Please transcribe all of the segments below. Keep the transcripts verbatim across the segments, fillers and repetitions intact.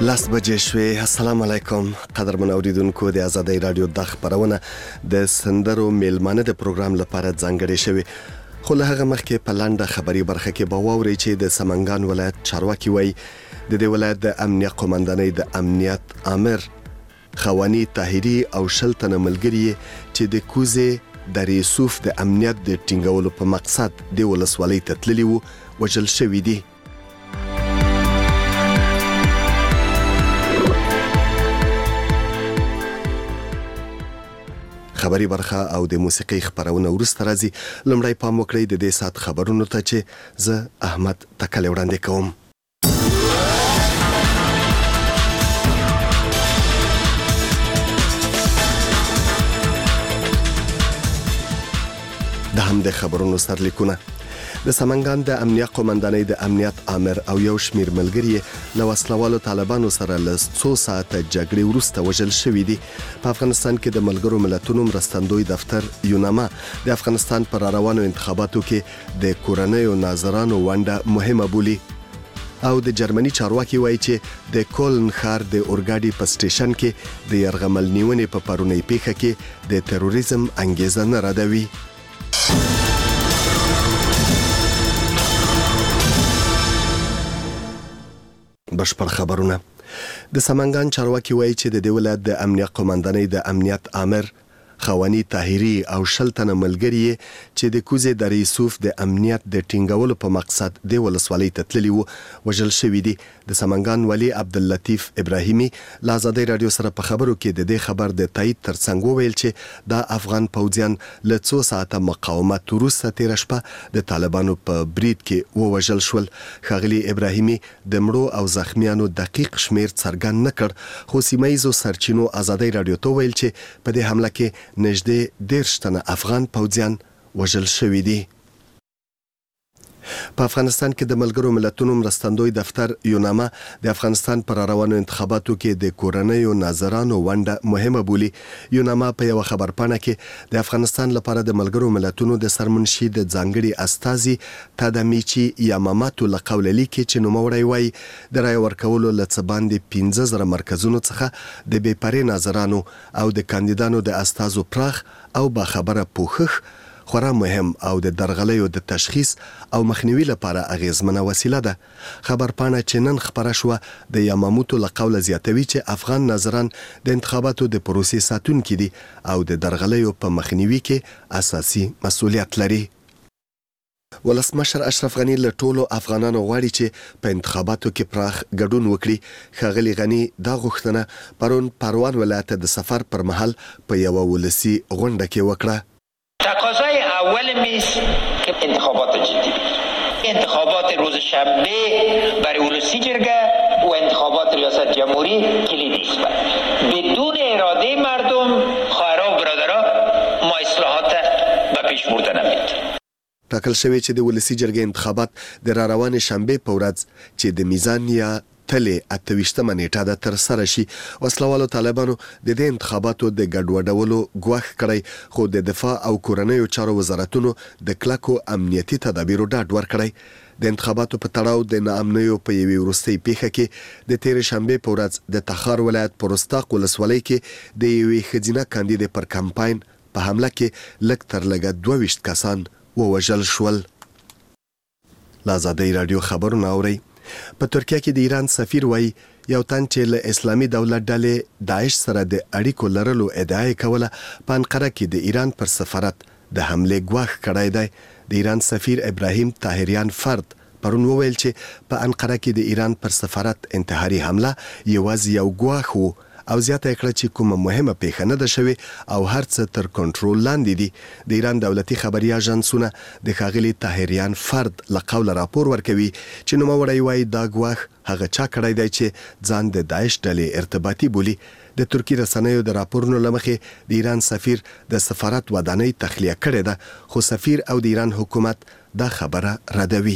لاس بجې شوې. السلام علیکم قدرمن اوریدونکو. د آزادۍ رادیو د خبرونه د سندرو میلمانه د پروګرام لپاره ځانګړې شوې. خو له هغه مخکې په لنډه خبري برخه کې به واورئ چې د سمنګان ولایت چارواکي وایي د دې ولایت د امنیت قومندانۍ د امنیت امر خوانی طاهری او شل تنه ملګري چې د کوزې د ریسوف د امنیت د ټینګولو په مقصد د ولسوالۍ ته تللي وو وژل شوي دي. خبري برخه او د موسیقي خبرونه ورسته راځي. لمړی پام وکړئ د دې سات خبرونو ته چې زه احمد تکل وړاندې کوم. د هم د خبرونو سرلیکونه. د سمنګان د امنیت قومندانۍ د امنیت امر او یو شمیر ملګري له وسلوالو طالبانو سره له څو ساعته جګړې وروسته وژل شوي دي. په افغانستان کې د ملګرو ملتونو مرستندوی دفتر یوناما د افغانستان پر روانو انتخاباتو کې د کورنیو ناظرانو ونډه مهمه بولي. او د جرمني چارواکي وایي چې د کولن ښار د اورګاډي په سټیشن کې د یرغمل نیونې په پرونی پیښه کې د تروریزم انګیزه نه ردوي. بشپړ خبرونه. د سمنګان چارواکي وایي چې د دې ولایت د امنیت قومندانۍ د امنیت امر خوانی طاهری او شل تنه ملګري چې د کوزې د ریسوف د امنیت د ټینګولو په مقصد د ولسوالۍ ته تللي وو وژل شوي دي. د سمنګان والي عبداللطیف ابراهیمي له آزادۍ رادیو سره په خبرو کې د دې خبر د تایید ترڅنګ وویل چې د افغان پوځیان له څو ساعته مقاومت وروسته تېره شپه د طالبانو په برید کې ووژل شول. ښاغلي ابراهیمي د مړو او زخمیانو دقیق شمیر څرګند نه کړ، خو سیمه ییزو سرچینو آزادۍ رادیو ته ویل چې په دې حمله کې نږدې دېرش تنه افغان پوځیان وژل شوي دي. په افغانستان کې د ملګرو ملتونو مرستندوی دفتر یوناما د افغانستان پر روانو انتخاباتو کې د کورنیو ناظرانو ونډه مهمه بولي. یوناما په یو خبرپاڼه کې د افغانستان لپاره د ملګرو ملتونو د سرمنشي د ځانګړي استازي تادامیچی یاماماتو له قوله لیکي چې نوموړی وایي د رای ورکولو له څه باندې پنځه زره مرکزونو څخه د بې پرې ناظرانو او د کاندیدانو د استازو پراخ او باخبره پوښښ خورا مهم او د درغلیو د تشخیص او مخنیوي لپاره اغیزمنه وسیله ده. خبرپاڼه چې نن خبره شوه د یاماموتو له قوله زیاتوي چې افغان ناظران د انتخاباتو د پروسې ساتونکي دي او د درغلیو په مخنیوي کې اساسي مسؤلیت لري. ولسمشر اشرف غنی له ټولو افغانانو غواړي چې په انتخاباتو کې پراخ ګډون وکړي. ښاغلي غنی دا غوښتنه پرون پروان ولایت د سفر پر مهال په یوه ولسي غونډه کې وکړه. تقاضای اول میز که انتخابات جدی انتخابات روز شنبه برای ولسی جرگه و انتخابات ریاست جمهوری کلیدی است. بدون اراده مردم خواهرها و برادرها ما اصلاحات به پیش بردن نمیتونیم. ټاکل شوی چې د ولسی جرګې انتخابات د را روانې شنبه په ورځ چې د میزان یا تلې اته ویشتمه نیټه ده ترسره شي. وسلوالو طالبانو د دې انتخاباتو د ګډوډولو ګواښ کړی، خو د دفاع او کورنیو چارو وزارتونو د کلکو امنیتي تدابیرو ډاډ ورکړی. د انتخاباتو په تړاو د ناامنیو په یوې وروستۍ پیښه کې د تېرې شنبې په ورځ د تخار ولایت په رستاق ولسوالۍ کې د یوې ښځینه کاندیدې پر کمپاین په حمله کې لږ تر لږه دوه ویشت کسان ووژل شول. له آزادۍ رادیو خبرونه اورئ. په ترکیه کې د ایران سفیر وایي یو تن چې له اسلامي دولت ډلې داعش سره د اړیکو لرلو ادعا یې کوله په انقره کې د ایران پر سفارت د حملې ګواښ کړی دی. د ایران سفیر ابراهیم طاهریان فرد پرون وویل چې په انقره کې د ایران پر سفارت انتحاري حمله یوازې یو ګواښ و او زیاته کړه چې کومه مهمه پیښه نه ده شوې او هر څه تر کنټرول لاندې دي. د ایران دولتي خبري اژانسونه د ښاغلي طاهریان فرد له قوله راپور ورکوي چې نوموړی وایي دا ګواښ هغه چا کړی دی چې ځان د داعش ډلې ارتباطي بولي. د ترکی رسنیو د راپورونو له مخې د ایران سفیر د سفارت ودانۍ تخلیه کړې ده، خو سفیر او د ایران حکومت دا خبره ردوي.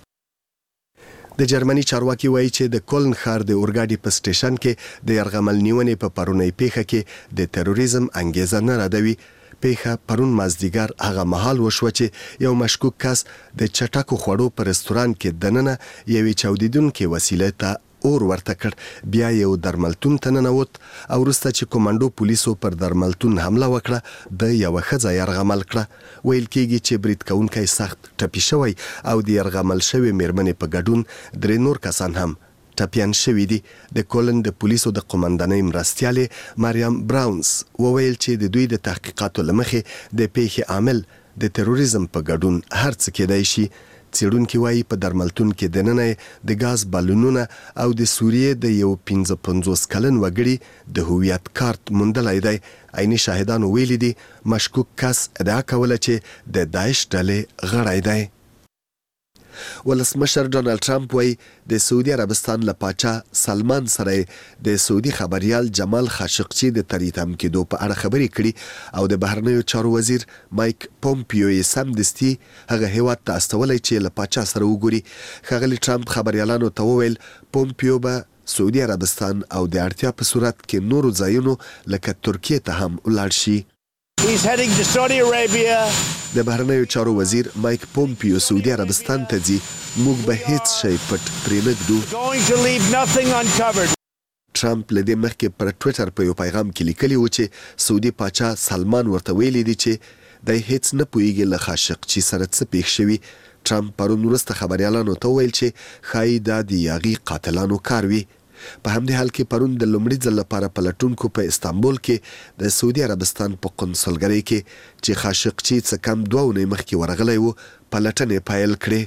د جرمني چارواکي وایي چې د کولن ښار د اورګاډي په سټیشن کې د یرغمل نیونې په پرونی پیښه کې د تروریزم انګیزه نه ردوي. پیښه پرون مازدیګر هغه مهال وشوه چې یو مشکوک کس د چټکو خوړو په رستوران کې دننه یوې چاودیدونکې وسیلې ته اور ورته کړ. بیا یو درملتون ته ننوت او وروسته چې کومانډو پولیسو پر درملتون حمله وکړه د یوه ښځه یرغمل کړه. ویل کېږي چې برید کوونکی سخت ټپي شوی او د یرغمل شوې مېرمنې په ګډون درې نور کسان هم ټپیان شوي دي. د کولن د پولیسو د قومندانۍ مرستیالې مریم براونز وویل چې د دوی د تحقیقاتو له مخې د پیښې عامل د تروریزم په ګډون هر څه کېدای شي. څېړونکي وایي په درملتون کې دننه د ګاز بالونونه او د سوریې د یو پنځه پنځوس کلن وګړي د هویت کارت موندلی دی. عیني شاهدانو ویلي دي مشکوک کس ادعا کوله چې د داعش ډلې غړی دی. ولسمشر ډونالد ټرمپ وایي د سعودي عربستان له پاچا سلمان سره د سعودي خبريال جمال خاشقچي د تریتم کېدو په اړه خبرې کړي او د بهرنیو چارو وزیر مایک پومپیو یې سمدستي هغه هیواد ته استولی چې له پاچا سره وګوري. ښاغلي ټرمپ خبريالانو ته وویل پومپیو به سعودي عربستان او د اړتیا په صورت کې نورو ځایونو لکه ترکیې ته هم ولاړ شي. He's heading to Saudi Arabia. د بهرنیو چارو وزیر مایک پومپیو سعودي عربستان ته ځي. موږ به هیڅ شی پټ پرې نه ږدو. Going to leave nothing uncovered. ټرمپ له دې مخکې پر ټویټر په یو پیغام کې لیکلي و چې سعودي پاچا سلمان ورته ویلي دي چې دی هیڅ نه پوهیږي له خاشقچي سره څه پیښ شوي. ټرمپ پرون وروسته خبریالانو ته وویل چې ښایي دا د یاغي قاتلانو کار وي. په همدې حال کې پرون د لومړي ځل لپاره پلټونکو په استانبول کې د سعودي عربستان په قونسلګرۍ کې چې خاشقچي څه کم دوه اونۍ مخکې ورغلی و پلټنې پیل کړې.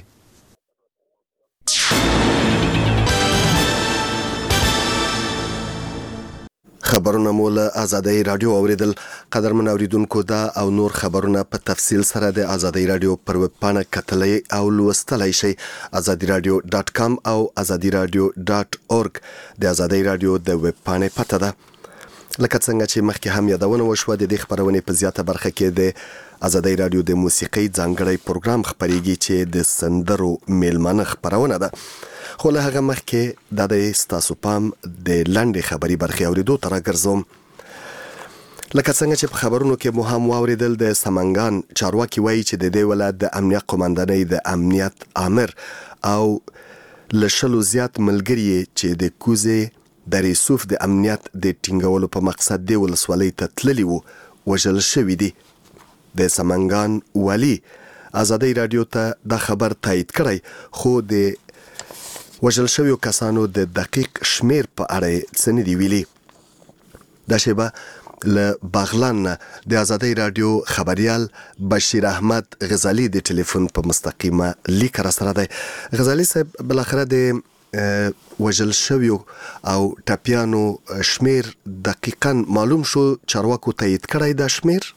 خبرونه مو له آزادۍ رادیو اوریدل. قدرمن اوریدونکو دا او نور خبرونه په تفصیل سره د آزادۍ رادیو پر ویب پاڼه کتلی او لوستلی شئ. آزادي رادیو ډاټ کام او آزادي رادیو ډاټ اورګ د آزادۍ رادیو د ویب پاڼې پته ده. لکه څنګه چې مخکې هم یادونه وشوه د دې خبرونې په زیاته برخه کې د آزادۍ رادیو د موسیقۍ ځانګړی پروګرام خپریږي چې د سندرو میلمانه خبرونه ده. خو له هغه مخکې دا د ستاسو پام د لنډې خبري برخې اوریدو ته راګرځوم. لکه څنګه چې په خبرونو کې مو هم واوریدل د سمنګان چارواکي وایي چې د دې ولایت د امنیت قومندانۍ د امنیت آمر او له شلو زیات ملګري چې د کوزې د ریسوف د امنیت د ټینګولو په مقصد د ولسوالۍ ته تللي وو وژل شوي دي. د سمنګان والي آزادۍ رادیو ته دا خبر تایید کړی خو د وژل شویو کسانو د دقیق شمیر په اړه څه نه دي ویلي. دا شیبه له بغلان نه د آزادۍ رادیو خبریال بشیر احمد غزالی د ټلیفون په مستقیمه لیک را سره دی. غزالی صاحب بالاخره د وژل شویو او ټپیانو شمیر دقیقاً معلوم شو، چارواکو تایید کړی دا شمیر؟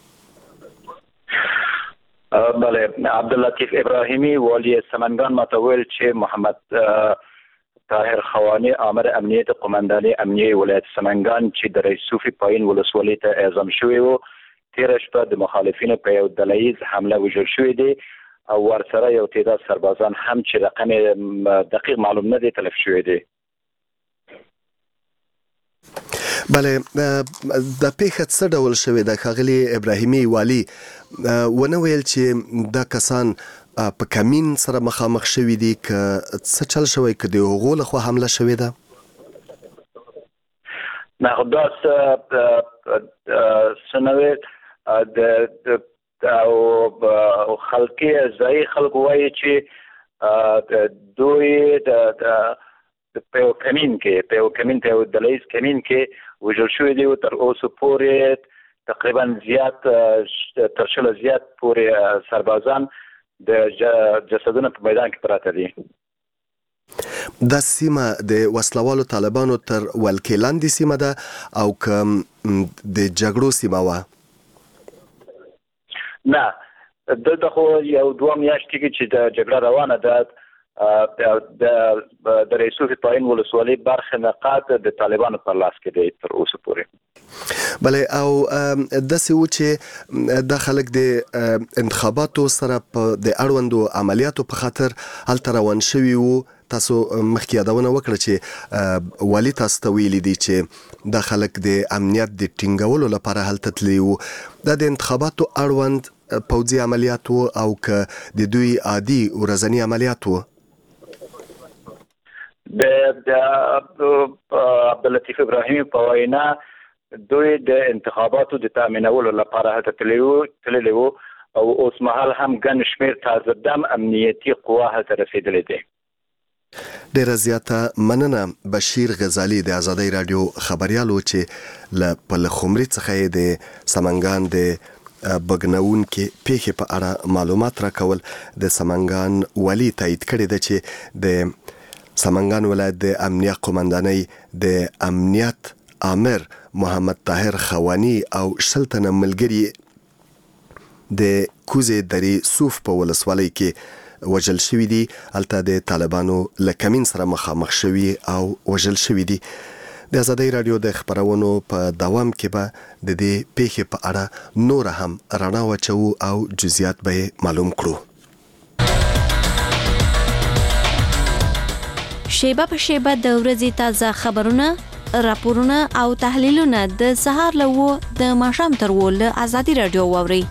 بله، عبداللطیف ابراهیمی والی سمنگان ما ویل چې محمد طاهر خوانی آمر امنیت قومندانی امنیه ولایت سمنگان چې د ریسوفی پایین ولسوالی ته اعزام شوی و تیر شپه د مخالفین په یو دلایز حمله وژل شوی دی او ورسره یو تعداد سربازان هم چې رقم دقیق معلوم نه دی تلف شوی دی. بله، د پیښه څه ډول شوې ده؟ ښاغلي ابراهیمي والي ونه ویل چې دا کسان په کمین سره مخامخ شوي دي که څه چل شوی که د هغو لخوا حمله شوې ده؟ نه، خو دا څه نه وی او خلقي ځایي خلک وایي چې دوی د په یو کمین کې په یو کمین ته یو دلایز کمین کې وژل شوی دی او تر اوسه پورې تقریبا زیات تر شل زیات پورې سربازان د جسدونو په میدان کې پراته دي. دا سیمه د وسلوالو طالبانو تر ولکې لاندې سیمه ده او که د جګړو سیمه وه؟ نه، دلته خو یو دوه میاشتې کې چې د جګړه روانه ده د ریسوفی پایین ولسوالۍ برخه نقاط د طالبانو په لاس کې دی تر اوسه پورې. بله، او داسې و چې دا خلک د انتخاباتو سره په د اړوندو عملیاتو په خاطر هلته روان شوي وو. تاسو مخکې یادونه وکړه چې والي تاسو ته ویلي دي چې دا خلک د امنیت د ټینګولو لپاره هلته تللي وو. دا د انتخاباتو اړوند پوځي عملیات وو او که د دوی عادي ورځني عملیات وو؟ د عبداللطیف ابراهیمی په وینا دوی د انتخاباتو د تامینولو لپاره هڅه تللي وو او اوس مهال هم ګڼ شمېر تازه دم امنیتي قوا هڅه رسېدلې دي. ډیره زیاته مننه بشیر غزالی د آزادۍ رادیو خبريالو چې له پلخمري څخه د سمنګان د بګنون کې پیښې په اړه معلومات راکول. د سمنګان والی تایید کړی دی چې د سمنګان ولایت د امنیه قومندانۍ د امنیت امر محمد طاهر خوانی او شلتنه ملګری د کوزې درې صوف په ولسوالۍ کې وجل شوی دي. البته د طالبانو لکمین سره مخامخ شوی او وجل شوی دي. د آزادۍ رادیو د خبرونو په دوام کې به د دې پیښې په اړه نور هم رڼا واچو او جزئیات به معلوم کړو. شیبه په شیبه د ورځې تازه خبرونه، راپورونه او تحلیلونه د سهار له د ماښام تر ول آزادۍ رادیو واوري.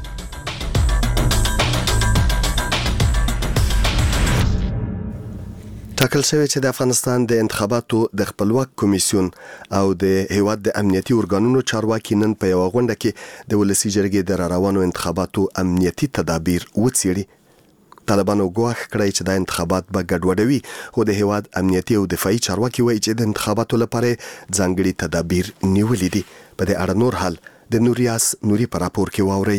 ټاکل شوی چې د افغانستان د انتخاباتو د خپلواک کمیسیون او د هیواد د امنیتي ارګانونو چارواکي نن په یو غونډه کې د ولسی جرګې د راروانو انتخاباتو امنیتي تدابیر وڅېړي. طالبانو ګواښ کړی چې د انتخابات به ګډوډوي، خو د هیواد امنیتي او دفاعي چارواکي وایي چې د انتخاباتو لپاره ځانګړي تدابیر نیولې دي. په دې اړه نور حال د نوریاس نوري په راپور کې واورئ.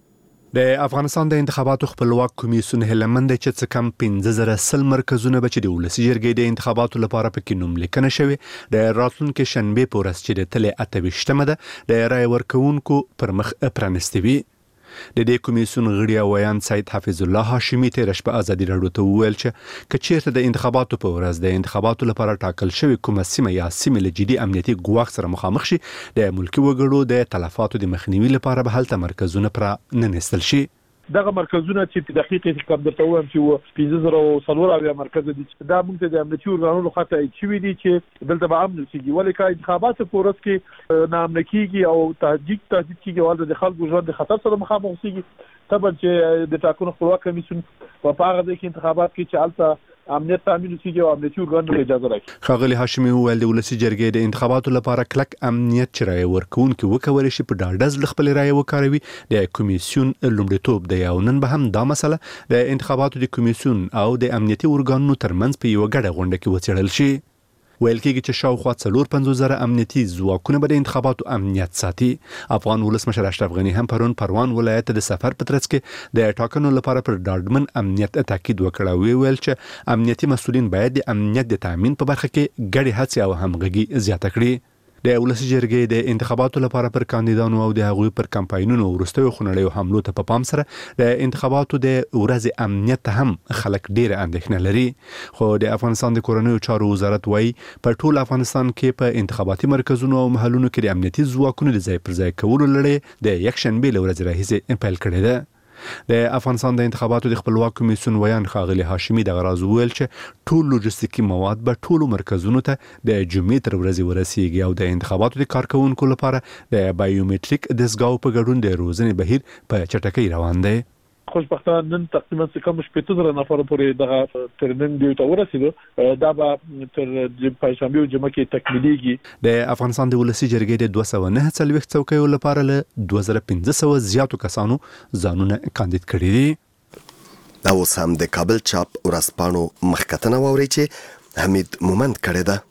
د افغانستان د انتخاباتو خپلواک کمیسیون هلمند چې څه کم پنځه زره سل مرکزونه به چې د ولسی جرګې د انتخاباتو لپاره پکې نوم لیکنه شوی د راتلونکي شنبه په ورځ چې د تلې اته ویشتمه ده د رای ورکوونکو پر مخ پرانستي وي. د دې کمیسیون غړي ویان سید حافظ الله هاشمی تیر شپه آزادۍ راډیو ته وویل چې کچېرته د انتخاباتو په ورځ د انتخاباتو لپاره ټاکل شوی کومه سیمه یا سیمه له جدي امنیتي ګواښ سره مخامخ شي، د ملکي وګړو د تلفاتو د مخنیوي لپاره به هلته مرکزونه پر ننستل شي. دغه مرکزونه چې دقیق حساب درته وایم چې پنځه زره او څلور اویا مرکز دي دا موږ د امنیتي ارګانونو خاطر چې وی دي چې دلته به امن شي، ولې کا انتخابات په ورځ کې نام نکیږي او تهدید تهدید کیږي ولې د خلکو ژوند د خطر سره مخامخ کیږي. طبعا چې د ټاکنو خپلواک کمیسیون په هغه د انتخابات کې چې البته امنیت تامین کیږي او امنیتي ارګانونو اجازه راکړي. ښاغلي هاشمی وویل د ولسی جرګې د انتخاباتو لپاره کلک امنیت چې رای ورکوونکي وکولای شي په ډاډز خپل رای وکاروي. د کمیسیون لومړیتوب دی او نن به هم دا مسله د انتخاباتو د کمیسیون او د امنیتي ارګانونو ترمنځ په یو غړ غونډه کې وڅېړل شي. ویل کېږي چې شاوخوا څلور پنځوس زره امنیتي ځواکونه به د انتخاباتو امنیت ساتي. افغان ولسمشر اشرف غني هم پرون پروان ولایت د سفر په ترڅ کې د ټاکنو لپاره پر ډاډمن امنیت تاکید وکړ او ویل چې امنیتي مسؤلین باید د امنیت د تامین په برخه کې ګډې هڅې او همغږي زیاته کړي. د ولسی جرګې د انتخاباتو لپاره پر کاندیدانو او د هغوی پر کمپاینونو وروستیو خونړیو حملو ته په پام سره د انتخاباتو د ورځې امنیت هم خلک ډېر اندېښنه لري. خو د افغانستان د کورنیو چارو وزارت وایي په ټول افغانستان کې په انتخاباتي مرکزونو او محلونو کې د امنیتي ځواکونو د ځای پر ځای کولو لړۍ د یکشنبې له ورځې راهیسې پیل کړې ده. د افغانستان د انتخاباتو د خپلواک کمیسیون ویان ښاغلي هاشمی د غراز ویل چې ټول لوجستیکي مواد به ټولو مرکزونو ته د جمعې تر ورځې ورسیږي او د انتخاباتو د کارکونکو لپاره د بایومټریک دستګاو په ګډون د روزنې بهیر په چټکۍ روان دی. خوشبختانه نن تقریبا څه کم شپږ زره نفر پورې دغه ترننګ دی ته ورسېدو. دا به تر پنځشنبه او جمعه کې تکمیلېږي. د افغانستان د ولسی جرګې د دوه سوه نهه څلوېښت څوکیو لپاره له دوه زره پنځه سوه زیاتو کسانو ځانونه کاندید کړي دي. دا اوس هم د کابل چاپ ورځپاڼو مخکتنه واوري چې حمید مومند کړی ده.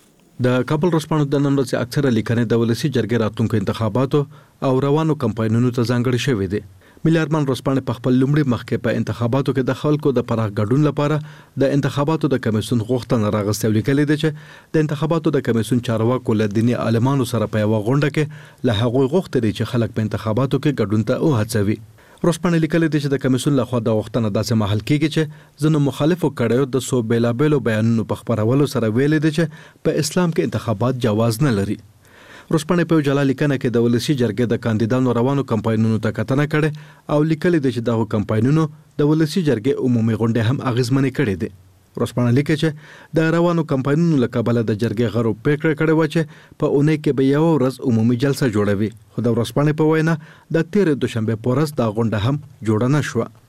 د کابل ورځپاڼو د نن ورځې اکثره لیکنې د ولسی جرګې راتلونکو انتخاباتو او روانو کمپاینونو ته ځانګړې شوې دي. ملي ارمان ورځپاڼه په خپل لومړي مخ کې په انتخاباتو کې د خلکو د پراخ ګډون لپاره د انتخاباتو د کمیسیون غوښتنه راغستې او لیکلې ده چې د انتخاباتو د کمیسیون چارواکو له دیني عالمانو سره په یوه غونډه کې له هغوی غوښتي دي چې خلک په انتخاباتو کې ګډون ته وهڅوي. ورځپاڼه لیکلې ده چې د کمیسیون لخوا د غوښتنه داسې مهال کېږي چې ځینو مخالفو کړیو د څو بېلابېلو بیانونو په خپرولو سره ویلي دي چې په اسلام کې انتخابات جواز نه لري. ورځپاڼې په جلا لیکنه کې د ولسی جرګې د کاندیدانو روانو کمپاینونو ته کتنه کړې او لیکلي دي چې دغه کمپاینونو د ولسی جرګې عمومي غونډې هم اغیزمنې کړې دي. ورځپاڼه لیکي چې د روانو کمپاینونو له کبله د جرګې غړو پریکړه کړې وه چې په اونۍ کې به یوه ورځ عمومي جلسه جوړوي، خو د ورځپاڼې په وینا د تېرې دوشنبې په ورځ دا غونډه هم جوړه نه شوه.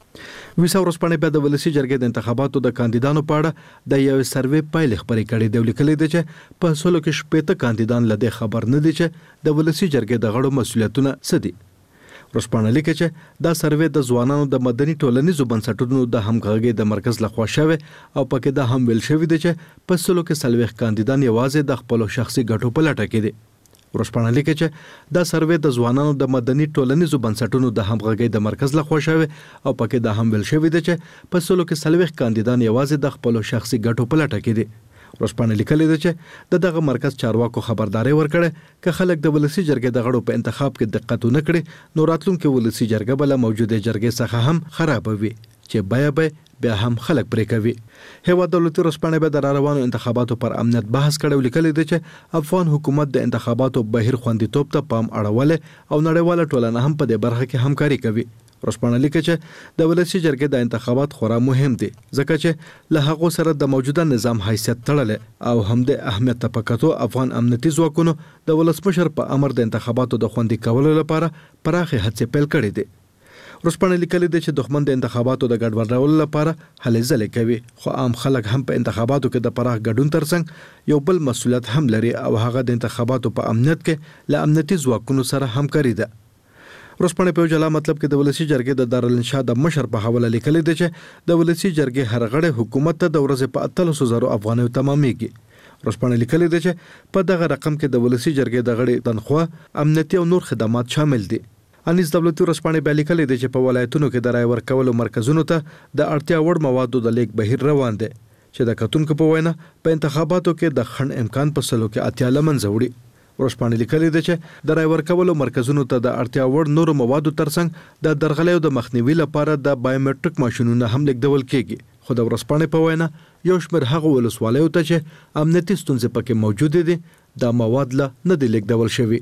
ویسا ورځپاڼې په د ولسی جرګې د انتخاباتو د کاندیدانو په اړه د یو سروې پایلې خبرې کړې دی، لیکلي دی چې په سلو کې شپږ کاندیدان لدې خبر نه دي چې د ولسی جرګې د غړو مسولیتونه څه دي. ورځپاڼه لیکي چې دا سروې د ځوانانو د مدني ټولنیزو بنسټونو د همغږۍ د مرکز لخوا شوی او پکې دا هم ویل شوی دی چې په سلو کې څلوېښت کاندیدان یوازې د خپل شخصي ګټو په لټه کې دي. ورځپاڼه لیکي چې دا سروې د ځوانانو د مدني ټولنیزو بنسټونو د همغږۍ د مرکز لخوا شوی او پکې دا هم ویل شوی دی چې په سلو کې څلوېښت کاندیدان یوازې د خپل شخصي ګټو په لټه کې دي. ورځپاڼه لیکلي ده چې د دغه مرکز چارواکو خبرداري ورکړه چې خلک د ولسی جرګې د غړو په انتخاب کې دقت ونه کړي نو راتلونکي ولسی جرګه بل موجوده جرګې څخه هم خرابوي چې بیا به بیا هم خلک پرې کوي. هیواد دولتي ورځپاڼه به د روانو انتخاباتو پر امنیت بحث کړي، لیکلي ده چې افغان حکومت د انتخاباتو بهیر خوندیتوب ته پام اړول او نړیواله ټولنه هم په دې برخه کې همکاري کوي. ورځپاڼه لیکي چې د ولسی جرګې د انتخابات خورا مهم دي ځکه چې له هغه سره د موجوده نظام حیثیت تړل او هم د اهمیت په کتو افغان امنیتي ځواکونو د ولسمشر په امر د انتخاباتو د خوندي کولو لپاره پراخه هڅې پیل کړې دي. ورځپاڼه لیکلي ده چې دښمن د انتخاباتو د ګډوډولو لپاره هلې ځلې کوي، خو عام خلک هم په انتخاباتو کې د پراخ ګډون ترڅنګ یو بل مسولیت هم لري او هغه د انتخاباتو په امنیت کې له امنیتي ځواکونو سره همکاري ده. ورځپاڼه په جلا مطلب کې د ولسی جرګې د دارالانشا د مشر په حواله لیکلي دی چې د ولسی جرګې هر غړی حکومت ته د ورځې په اتلس زره افغانۍ تمامېږي. ورځپاڼه لیکلي دی چې په دغه رقم کې د ولسی جرګې د غړي تنخواه، امنیتي او نور خدمات شامل دي. انیس دولتي ورځپاڼه بیا لیکلي دی چې په ولایتونو کې د رای ورکولو مرکزونو ته د اړتیا وړ موادو د لیک بهیر روان دی چې د کتونکو په وینا په انتخاباتو کې د خنډ امکان په سلو کې اتیا لمنځه وړي. ورځپاڼه لیکلي ده چې د رای ورکولو مرکزونو ته د اړتیا وړ نورو موادو ترڅنګ د درغلیو د مخنیوي لپاره د بایومټریک ماشینونه هم لیږدول کیږي، خو د ورځپاڼې په وینا یو شمېر هغه ولسوالیو ته چې امنیتي ستونزې پکې موجودې دي دا مواد له نه دي لیږدول شوي.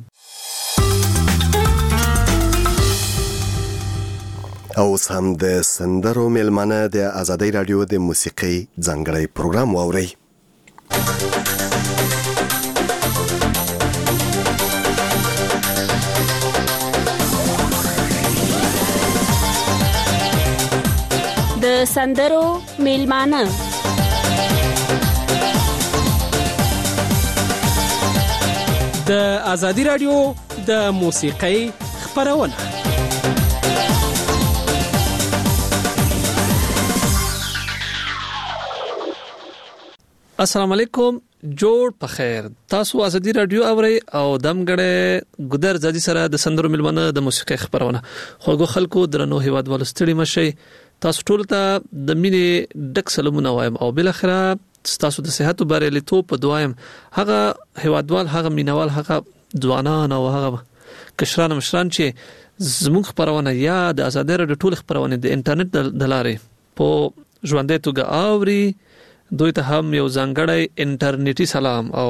اوس هم د سندرو میلمانه د آزادۍ رادیو د موسیقۍ ځانګړی پروګرام واورئ. د سندرو میلمانه د آزادۍ رادیو د موسیقۍ خبرونه. السلام علیکم، جوړ په خیر. تاسو آزادۍ رادیو اورئ او دمګړې ګودر زادي سره د سندرو میلمانه د موسیقۍ خبرونه. خوږو خلکو درنو هیوادوالو ستړي مشئ. تاسو ټول ته د مینې ډک سلامونه وایم او بل اخره تاسو د صحت او بریالیتوب په دعایم. هغه هیوادوال، هغه مینوال، هغه ځوانان او هغه کشران مشران چې زموږ خبرونه یا د آزادۍ رادیو ټول خبرونه د انټرنیټ د لارې په ژوندۍ توګه اوري، دوی ته هم یو ځانګړی انټرنیټي سلام او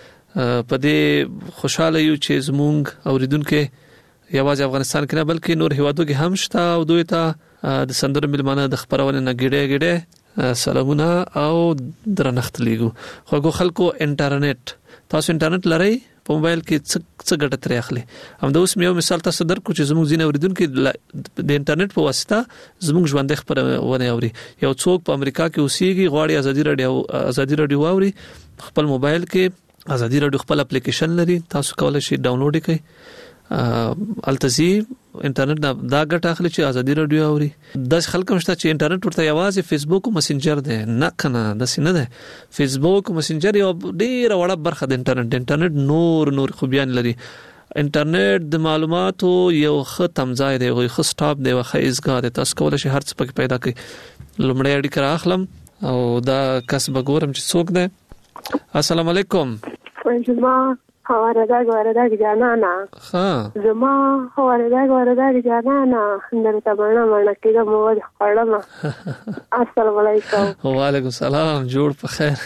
په دې خوشاله یو چې زموږ اوریدونکو یوازې افغانستان کې نه بلکې نور هیوادو کې هم شته او دوی ته د سندرو میلمانه د خبرونه نه ګډه ګډه سلامونه او درنښت لیږو. خوږو خلکو انټرنیټ، تاسو انټرنیټ لرئ په موبایل کې څه څه ګټه ترې اخلي. همدا اوس مې یو مثال تاسو درکو چې زموږ ځینې اوریدونکو د انټرنیټ په واسطه زموږ ژوندۍ خبرونه اوري. یو څوک په امریکا کې اوسېږي، غواړي آزادۍ رادیو آزادۍ رادیو اوري، خپل موبایل کې آزادۍ رادیو خپل اپلیکیشن لري، تاسو کولای شئ ډاونلوډ کړئ. التزی انټرنیټ دا ګټه اخلي چې آزادۍ رادیو اوري. د خلک مشته چې انټرنیټ ورته یوازې فیسبوک او مسنجر دی، نه کنه د سینه ده. فیسبوک او مسنجر یو ډیره وړه برخه د انټرنیټ. انټرنیټ نور نور خوبیان لري. انټرنیټ د معلوماتو یو ښه تمځای دی، یو ښه سټاپ دی، یو ښه ایزګار دی. تاسو کولای شئ هر څه پکې پیدا کړئ. لومړی اړیکه راخلم او دا کس به ګورم چې څوک دی. السلام علیکم. زما خوارده خوارده جانانا ها زما خوارده خوارده جانانا درته باندې باندې کېده مو د خړم. السلام علیکم. وعلیکم السلام. جوړ په خیر.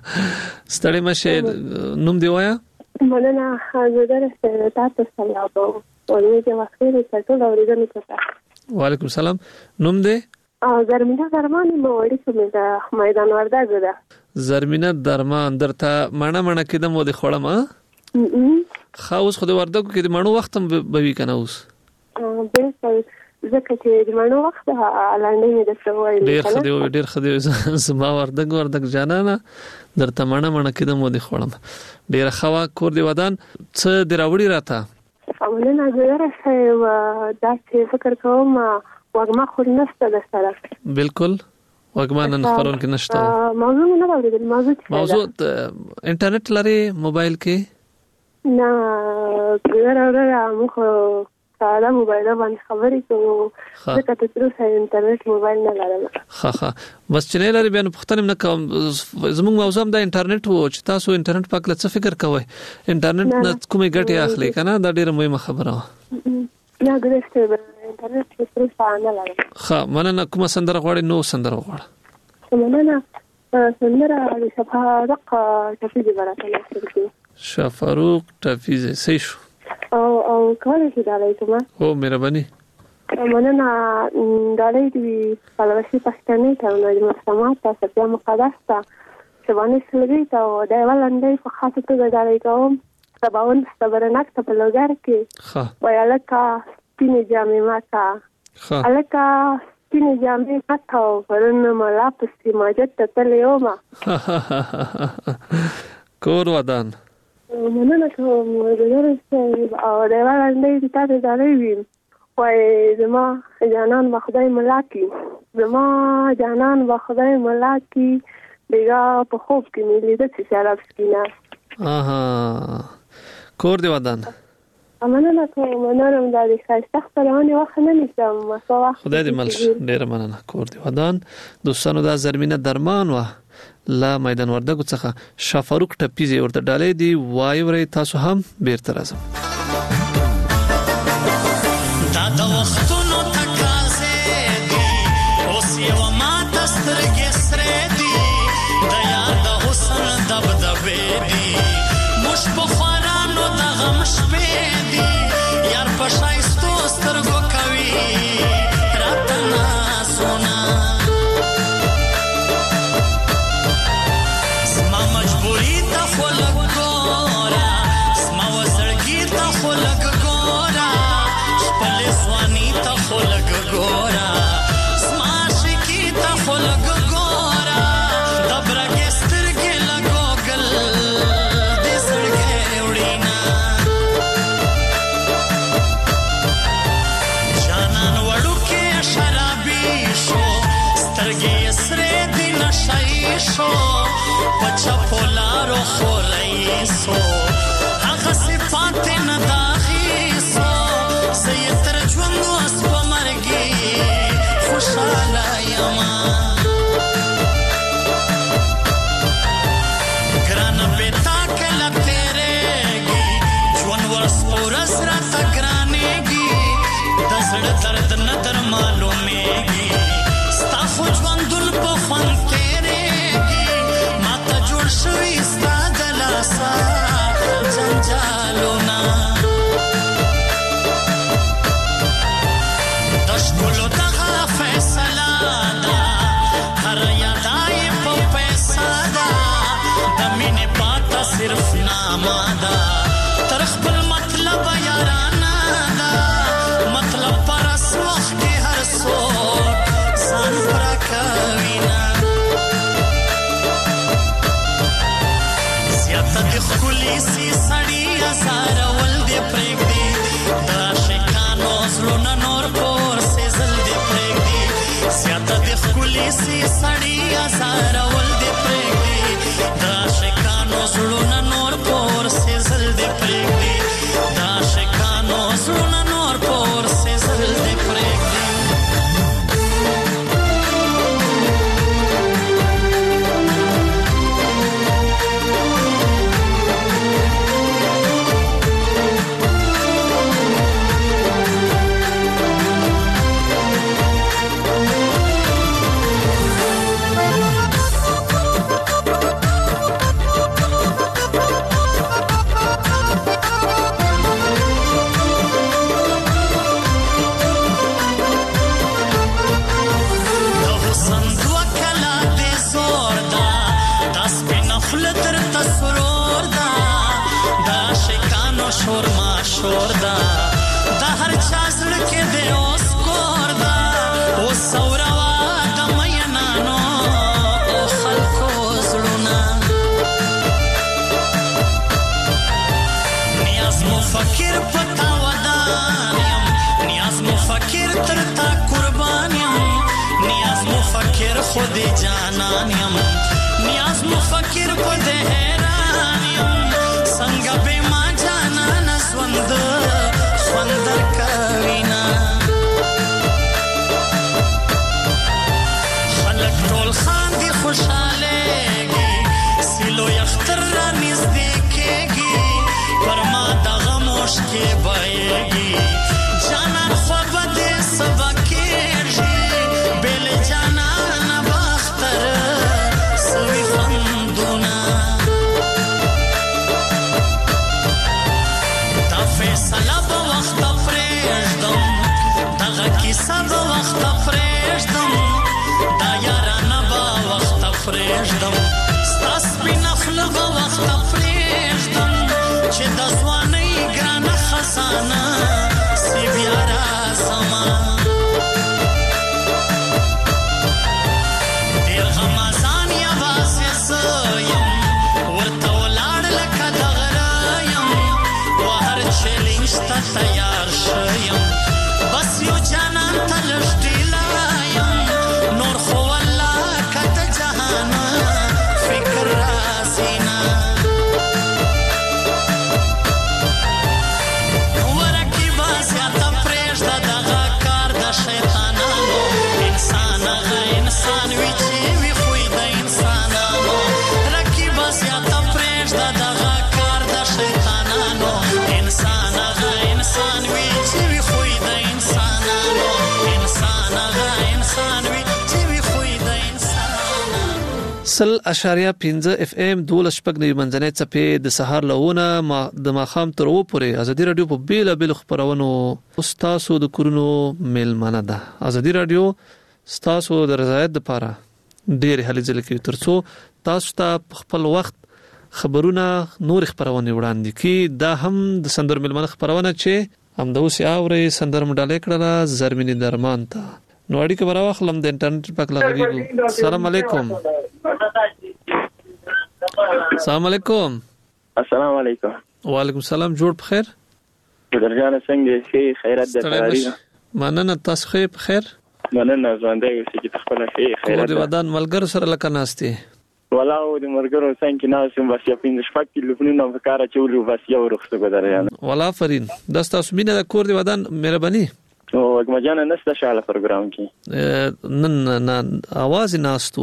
ستړي مشه. نوم دی وایا؟ مننه. حاضر سره تاسو سلام او ولې چې واخیر ټول اوریدل کړه. وعلیکم السلام. نوم دی؟ ا زرمینه درمان مو وړي چې د میدان وردګ ده. زرمینه درمان درته مړه مړه کېده مو د خړم. ام خاوس خو د وردګو کې د مړو وخت هم به وی کنه اوس. بالکل ځکه چې د مڼو وخت لاندې مې د سوای ډیر خدي ډیر خدي زما وردګ وردګ جانانه درته مڼه مڼه کده مو دي خورم ډیر خوا کور دی ودان څه دراوړي راته امنه زه شي و دا چې فکر کوم وګما خو نشته د سره بالکل وګما نن خبرون کې نشته موضوع نه باندې موضوع موضوع انټرنیټ لري موبایل کې نه ګرځره مخ ساده موبایل باندې خبرې کوو ځکه ته تر اوسه انټرنیټ موبایل نه لرم ها ها بس چې نه لري بیا پښتنه نه کوم زموږ موضوع د انټرنیټ وو چې تاسو انټرنیټ پاک څه فکر کوئ انټرنیټ نه کومې ګټې اخلي کنه دا ډیره مهمه خبره نه ګرځته انټرنیټ تر اوسه نه لرم ها مننه کومه سندره غواړي نو سندره غواړه مننه سندره د شفاروق تفیزي براتله شفاروق تفیزي صحیح شو او او کله چې دالای کومه او مهرباني مننه دالای دی فلسفي پښتني ته نو د مسلمان تاسو په مقدس ته چې باندې سلګي ته دا ولندې په خاصه توګه دالای کوم سباون صبرناک ته په لوګر کې ها ویالکا سپینې جامې ماته ها الکا سپینې جامې ماته ورنه ملا پسې ماجت ته تلېوما کور ودان مننه کوم ورته او دا ولندې ته دالای ویم وای زما جانان بخدای ملاکی زما جانان بخدای ملاکی دیگه په خوب کې مې لیدل چې شراب سکینه اها کور دی ودان مننه کوم مننه د دې خاصه خبرونه وخت نه نیسم مسوا خدای دې ملش ډیر مننه کور دی ودان دوستانو دا زرمینه درمان و لا میدان وردګو څخه شفاروق ټپیزي ورته ډالې دی وای ورې تاسو هم بیرته راځم دا د وختونو تکازه دی اوس یو ما دسترګې سره دی د یار د حسن دبدبې دی مش په خوانانو د غم شپې دی یار په شایستو سترګو کوي راتنا سونا سما مجبوری ته خلک ګورا سما وسړګي ته خلک ګورا خپل سواني ته خلک ګورا سما شکی ته خلک ګورا د برګ سترګې لګوګل دې سړګې وړینا جانان وړو کې شرابي شو سترګې سره دې نشای شو پچا پولارو خولای سو هغه صفات نه داخي سو سيتر ژوند اوس په مرګي خوشاله یما ګران پتا کله تیرېږي ژوند ورس ورس را تګرانېږي د زړه درد نه در معلومېږي ستا خو ژوندون په خوند تیرېږي ماته جوړ شوي ستا د لاسه جنجالونه دشکلو دغه فیصله ده هر یادای په پیسه ده د مینې پاته صرف نامه ده تر خپل مطلب یارانه ده مطلب پرس وخت کې هر څوک ځان پوره کوي نه زیاته د ښکلي سي سړي ازارول دې پرېږدي د عاشقانو زړونه نور پور سېزل دې پرېږدي زیاته د ښکلي سي سړي ازارول دې پرېږدي د عاشقانو زړونه نور پور سېزل دې پرېږدي د عاشقانو زړونه نور پور سېزل دې پرېږدي شور ما شور دا د هر چا زړه کې دی اوس کو مفکر پتا ودان یم نیاز مفکر تر تا قربان یم نیاز مفکر خود جانان یم نیاز مفکر پد حیران یم څنګه به ما جانان سوند خوندر کوینا خلق ټول خاندي خوشالهږي سیلو یختر را نږدې کېږي پر ما دغه مشکې بایږي جانان خو به دې سبا کېږي بېل جانان باختر سوي خوندونه دا فیصله به وخته پرېږدم دغه کیسه به وخته پرېږدم دا یارانه به وخته پرېږدم ستا سپینه خوله به وخته پرېږدم چې د ځوانۍ ګرانه خزانه سي بیا راځمه ډېر غمازان یوازې زه یم ورته ولاړ لکه د غره یم و هر چیلنج ته تیار شه یم بس یو جانان ته لږ ډیله یم نور خو والله که د جهانه فکر راځي نه ورکیبه زیاته پرېږده دغه کار د شیطانانو انسان هغه انسان وي چې وي خوی د انسانانو رکیبه زیاته پرېږده دغه کار د شیطانانو انسان هغه انسان وي چې وي خوی د انسانانو انسان هغه انسان وي چې وي خوی د انسانانو سل اشاریه پنځه اف ام دولس شپږ نوي منځنۍ څپې د سهار لهونه ما د ماښام تر اوه پورې ازادي رادیو په بیلابېلو خپرونو ستاسو د کورونو میلمانه ده. ازادي رادیو ستاسو د رضایت لپاره ډېرې هلې ځلې کوي تر څو تاسو ته په خپل وخت خبرونه نور خپرونې وړاندې کړي. دا هم د سندرو میلمانه خپرونه چې همداوس یې اورئ سندره مو ډالۍ کړله زرمینې درمان ته. نو اړیکه به راواخلم د انټرنیټ پاک لغویږو. السلام علیکم. السلام علیکم. السلام علیکم. وعلیکم السلام. جوړ په خیر. درجانه څنګه یې خیرات ده تاری مننه تاسو خې په خیر مننه ژوندې اوسې چې خپل خې خیرات د ودان ملګر سره لکه ناشتي ولاو د مرګرو څنګه ناسم بس یا پین شپږ تلیفونونه وکړه چې ولې بس یو رخصت بدريان ولا فرین داستا سمینه د کور د ودان مهرباني او وګمجانه نسته شاله پروګرام کې نن نه आवाज ناستو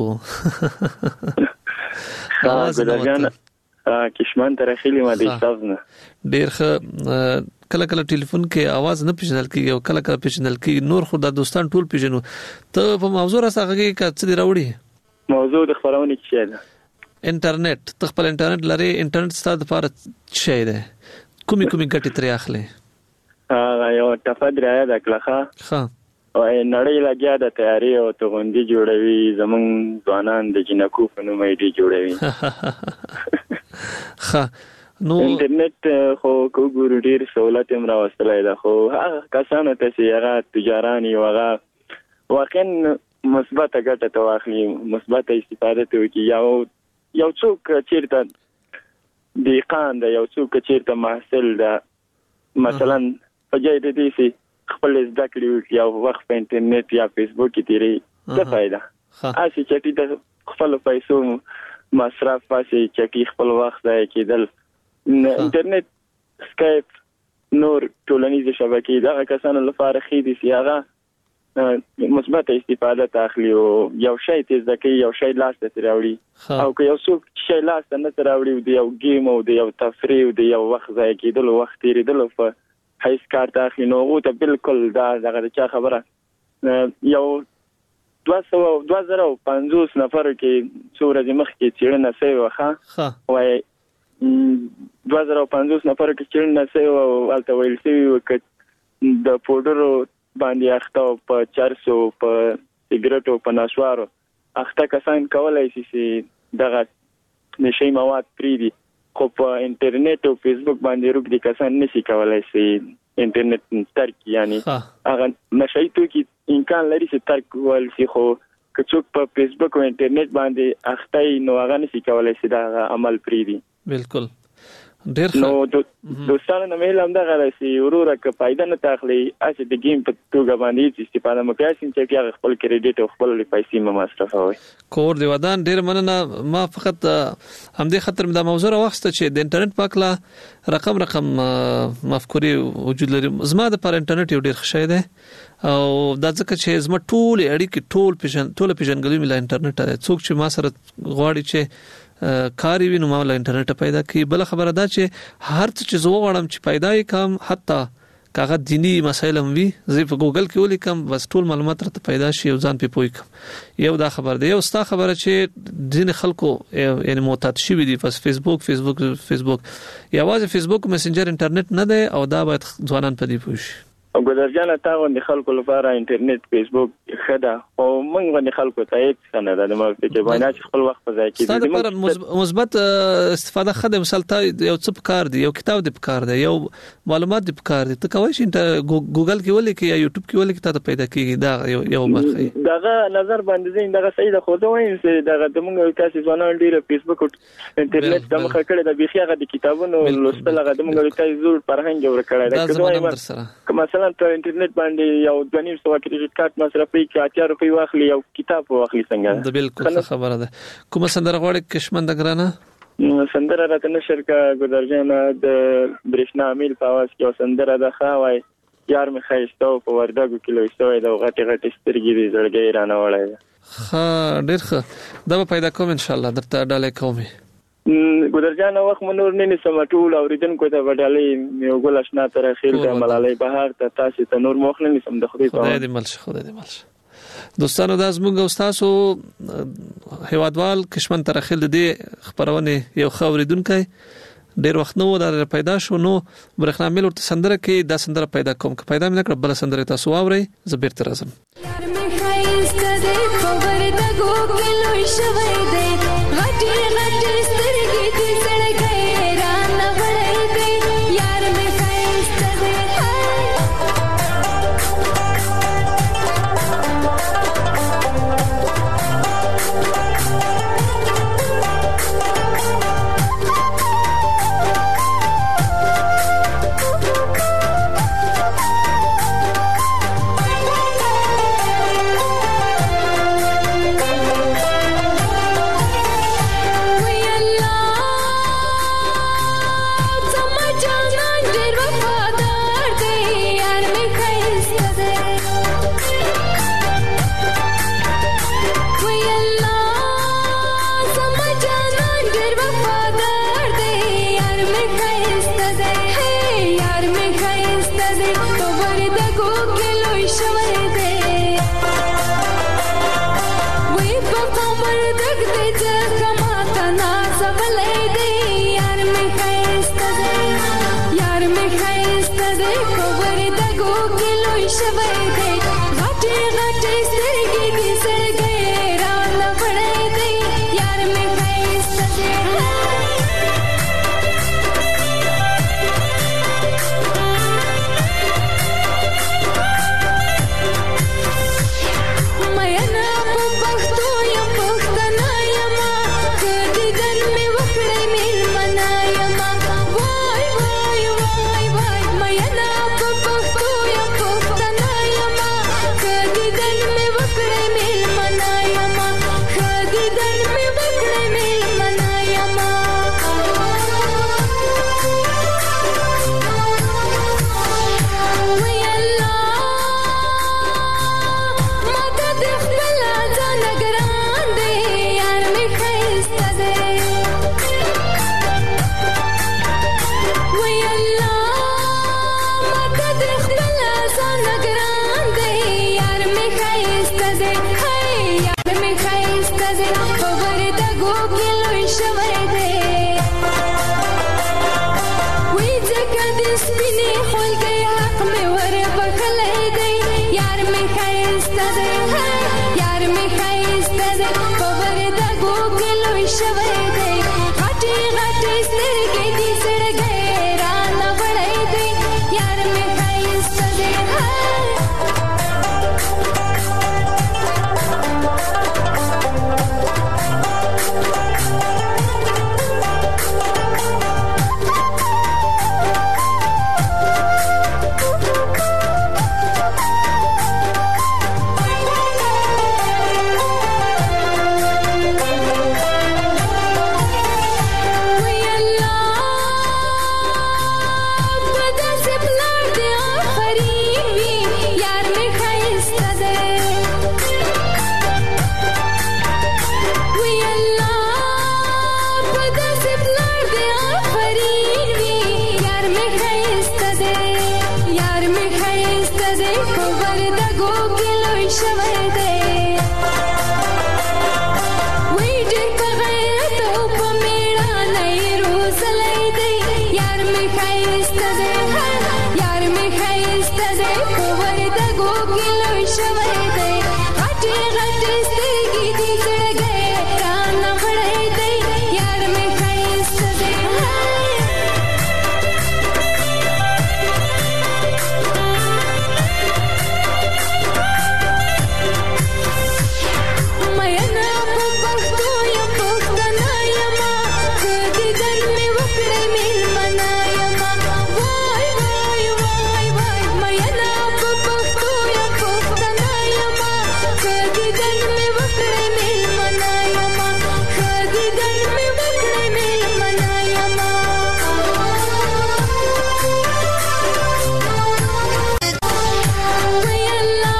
आवाज نه کشمن تر خېلی ما دې تاسو ډېر کله کله ټلیفون کې आवाज نه پیژندل کیږي او کله کله پیژندل کیږي نور خو د دوستان ټول پیژنو ته په موضوع راځه کې څه دی راوړي موضوع د خبرونه کې ده انټرنیټ تخپل انټرنیټ لري انټرنیټ ستاسو لپاره څه دی کومي کومي ګټې ترې اخلي ا یو تفادریا د کلخه ها او نړۍ لګیا د تیاری او توغندي جوړوي زمون ځوانان د جنکو په نوم ایډي جوړوي ها نو انټرنیټ خو کوګور ډیر سہولت هم راوستلای دا خو هغه کسانو ته چې هغه تجاراني او هغه واقعا مثبت ګټه ته واخلي مثبت استفاده ته وکي یو یو څوک چیرته دیقان دا یو څوک چیرته محصل دا مثلا فجای د دې سي خپل زده کړې او وخت په انټرنیټ یا فیسبوک کې تیری څه فائدہ اسی چې د خپل پیسو مصرف پاسې چې خپل وخت ځای کېدل انټرنیټ سکایپ نور ټولنیز شبکې دا کسانو لپاره خېدي سیاغه مثبت استفاده تاخلي او یو شی تیز دکې یو شی لاس ته راوړي او که یو څوک شی لاس ته نه راوړي دی یو گیم او دی یو تفریح دی یو وخت ځای کېدل وخت تیریدل په هیڅ کار تاخلي نو غو ته بالکل دا دغه چا خبره یو دوه سوه دوه زره پنځوس نفر کې څو ورځې مخکې چیرنه سوي وخه وای دوه زره پنځوس نفر کې چیرنه سوي او الته ویل سوي وکړه د پودرو باندې اخته په چارسو په سیګریټو په نشوارو اخته کسان کولای شي چې دغه نشي مواد پریدي خو په انټرنیټ او فیسبوک باندې روک دي کسان نشي کولای شي انټرنیټ ترک یعنی هغه نشي تو کې امکان لري چې ترک ول شي خو که څوک په فیسبوک او انټرنیټ باندې اخته نو هغه نشي کولای شي دا عمل پریدي بالکل ډیر نو دوستانو نه مې هم دا غواړي ورور که فائدہ نه تاخلي اسی د گیم په توګه باندې استفاده مکه سین چې هغه خپل کریډټ او خپل پیسې مصرفوي. کور دی ودان ډیر مننه. ما فقط همدې خاطر د موضوع واخسته چې د انټرنیټ پاکلا رقم رقم مفکوري وجود لري. زما د پر انټرنیټ یو ډیر ښه دی او دا ځکه چې زما ټول اړیکې ټول پیژن ټول پیژنګلې مل انټرنیټ لري. څوک چې ما سره غواړي چې کاری وینم ما له انټرنیټ پیدا کی. بل خبره ده چې هر څه چې زه غواړم چې پیدا کم حتی کاغه دینی مسایل هم وي زه په ګوګل کې ولیکم بس ټول معلومات راته پیدا شي او ځان په پوي کوم. یو دا خبر دی. یو ستا خبره چې دین خلکو یعنی معتاد شي دي پس فیسبوک فیسبوک فیسبوک یوازې فیسبوک میسنجر انټرنیټ نه دی او دا باید ځوانان په دې پوي شي. او ګذرجان تا غوندي خلکو لپاره انټرنیټ فیسبوک خدا او موږ غوندي خلکو ته هیڅ څه نه ده. نو چې باندې خپل وخت په ځای کې ستاسو لپاره مثبت استفاده خده مثال ته یو څه کار دی یو کتاب دی کار دی یو معلومات دی کار دی ته کوي چې ګوګل کې ولیکي یا یوټیوب کې ولیکي ته پیدا کیږي دا یو برخه دغه نظر باندې زین دغه صحیح ده خو زه وایم چې دغه د موږ تاسو ځوانان ډیر فیسبوک او انټرنیټ د مخه کړی د بيخي هغه د کتابونو لوستل هغه د موږ تاسو زور فرهنګ جوړ کړی دا کومه مثلا په انټرنیټ باندې یو د نیم سو کریډټ کارت مصرفي کې اتیا روپۍ واخلي او کتاب واخلي څنګه. د بالکل خبره ده. کومه سندره غواړي کشمن د ګرانه سندره راته نشر کا ګذرجان د برېښنا امیل په आवाज کې سندره ده خاوي یار می خایستو په وردګو کې لويستوي د غټي غټي سترګې دې زړګي رانه وړای. ها ډېر ښه دا به پیدا کوم ان شاء الله درته ډالې کومه. ګذرجان وخت منور نه نسم ټول اوریدونکو ته وډالې یو ګل آشنا تر خیل د ملالۍ بهار ته تاسو ته نور مخ نه نسم د خدای په خدای دې ملشه خدای دې ملشه. دوستانو د زموږ استادو هیوادوال کشمن تر خیل دې خبرونه یو خوریدونکو ډیر وخت نو دا پیدا شو نو برخنا مل ورته سندره کې دا سندره پیدا کوم که پیدا مې نکړه بل سندره تاسو واوري زبیر تر اعظم یار مې خایسته دې خبر د ګوګل شوي دې غټي غټي سترګې دې سړګې رانه وړې دې یار مې خایسته دې Maya na یار می خیسته دی خبر د ګوګلوي شوی دی وی ډېر په غیرت او په میړانه یې روزلی دی یار می خیسته دی یار می خیسته دی خبر د ګوګلوي شوی دی غټې غټې سترګې دي زړګی رانه وړی دی یار می خیسته دی مینا په پښتو یم پښتنه یمه که دیدن مې وکړې مېلمنه یمه وای وای وای وای مینا په پښتو یم پښتنه یمه که دیدن مې وکړې مېلمنه یمه که دیدن مې وکړې مېلمنه یمه وای الله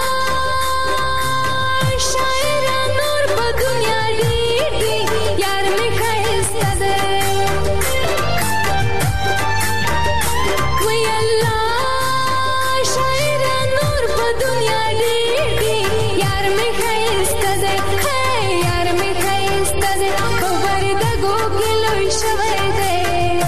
شاعره نور په دنیا ډېر دي یار مې ښایسته دی وای الله شاعره نور په دنیا ډېر دي یار مې ښایسته دی یار مې ښایسته دی خبر د ګوګلوي شوی دی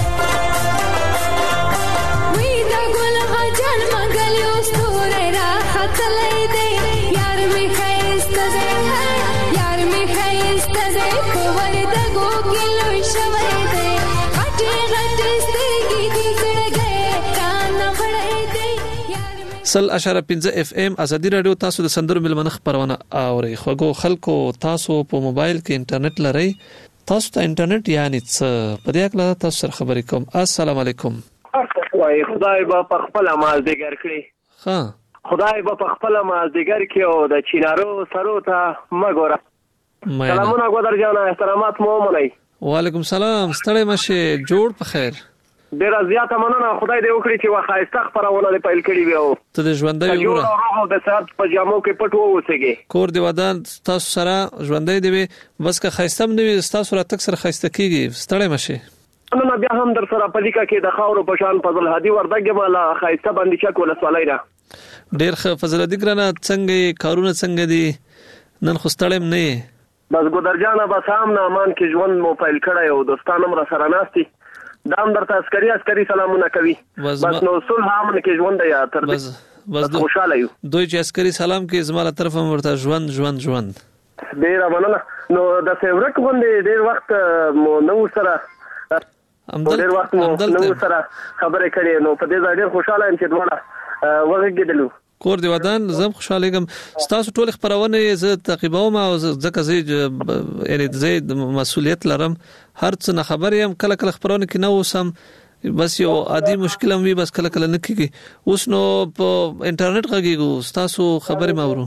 وی د ګل غجل مګل یو ستوری راختلی دی یار مې ښایسته دی یار مې ښایسته دی خبر د ګوګلوي شوی دی غټې غټې سترګې دي زړګی رانه وړی دی سل اشاره پنځه اف ام ازادي رادیو تاسو د سندرو ملمنه خبرونه اوري خوګو خلکو تاسو په موبایل کې انټرنیټ لرئ تاسو ته انټرنیټ یعنی څه په دې اړه تاسو سره خبرې کوم السلام علیکم وای خدای به په خپل مال دیګر کړی ها خدای به په خپل مال دیګر کې او د چینارو سرو ته مګوره سلامونه ګودر جان احترامات مو منئ وعلیکم سلام ستړی مشه جوړ په خیر ډیر زیاته مننه خدای دې وکړي چې واخایسته خبرونه دې پیل کړی وي ته د ژوندۍ وروره او د صحت په جامو کې پټ ووسېږي کور دی ودان تاسو سره ژوندۍ دی بس که خایستم نه وي تاسو را تک سره خایسته کیږي ستړی مشه نن بیا هم در سره پلیکا کې د خاورو په شان فضل هادي وردګ مالا خایسته باندې چک ولسوالۍ را ډیر ښه فضل هادي ګرانه څنګه کارونه څنګه دي نن خو ستړی نه بس ګودر جان بس هم نه امان کې ژوند مو پیل کړی او دوستانم را سره ناستي دام درته عسکري عسکري سلامونه کوي بس نو صلح امن کې ژوند یا تر بس بس خوشاله یو دوی چې عسکري سلام کې زماله طرف هم ورته ژوند ژوند ژوند ډیر مننه نو د فیورټ غونډې ډیر وخت مو نو سره ډیر وخت مو نو سره خبرې کړې نو په دې ځای ډیر خوشاله یم چې دواړه وغږېدلو کور دی ودان زم خوشاله یم تاسو ټول خبرونه زه تعقیبوم او ځکه زه یعنی زه مسؤلیت لرم هر څه نه خبر یم کله کله خبرونه کې نه اوسم بس یو عادي مشکل هم وي بس کله کله نه کیږي اوس نو په انټرنیټ غږیږو تاسو خبرې ماورو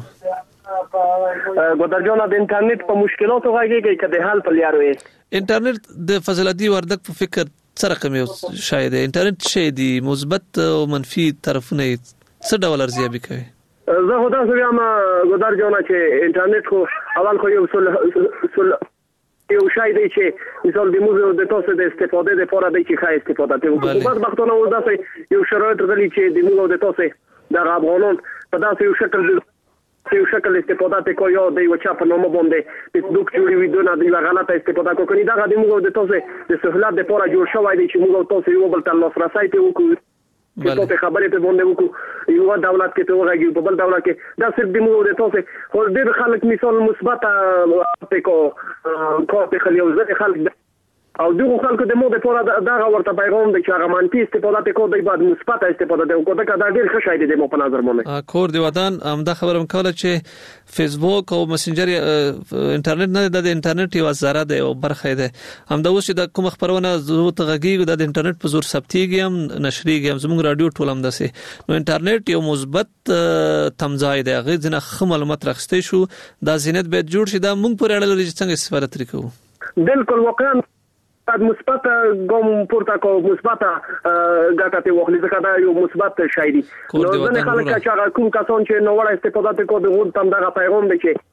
ګودر جان د انټرنیټ په مشکلاتو غږیږي کله حل په لار وي انټرنیټ د فضل هادي وردګ په فکر سره کوم شاید انټرنیټ شي دی مثبت او منفي طرفونه څه ډول ارزیابي کوي زه خو تاسو بیا ما ګودر جان چې انټرنیټ خو اول خو یو سل سل یو شای دی چې مثال د موږ د تاسو د استفاده لپاره د چې ښه استفاده کوي په وختونو وداسې یو شرایط غلي چې د موږ د تاسو د افغانان په داسې یو شکل یو شکل استفاده کوي او د یو چا په نوم باندې فیسبوک جوړي ویډیو نه دی غلطه استفاده کوي دا د موږ د تاسو د سہولت لپاره جوړ شوی دی چې موږ تاسو یو بل تل لاسرسي ته وکړو چې په خبرې په باندې وکړو یو دولت کې ته وګورئ په بل دولت کې دا صرف د موږ د تاسو خو ډېر خلک مثال مثبت په کو په خلیو زه خلک او دغه خلکو د مو د پوره دغه ورته پیغام د چې هغه منفي استفاده کوي د بعد مثبت استفاده کوي کومه دا ډیر ښه شای دی په نظر مونږ کور دی ودان همدا خبرم کوله چې فیسبوک او مسنجر انټرنیټ نه د انټرنیټ یو زره دی او برخه دی همدا اوس د کوم خبرونه زو ته غږیږي د انټرنیټ په زور ثبتيږي هم نشريږي هم زموږ رادیو ټولم دسه نو انټرنیټ یو مثبت تمځای دی غي ځنه خه معلومات راخستې شو دا زینت به جوړ شي دا مونږ پر اړه لري څنګه استفاده ترې کوو بالکل واقعا مثبت ګوم پورته کو مثبت ګټه ته وخت ځکه دا یو مثبت شای دی نو ځنه خلک چې هغه کوم کسان چې نو وړه استفاده کوي د غوډ تم دغه پیغام دی چې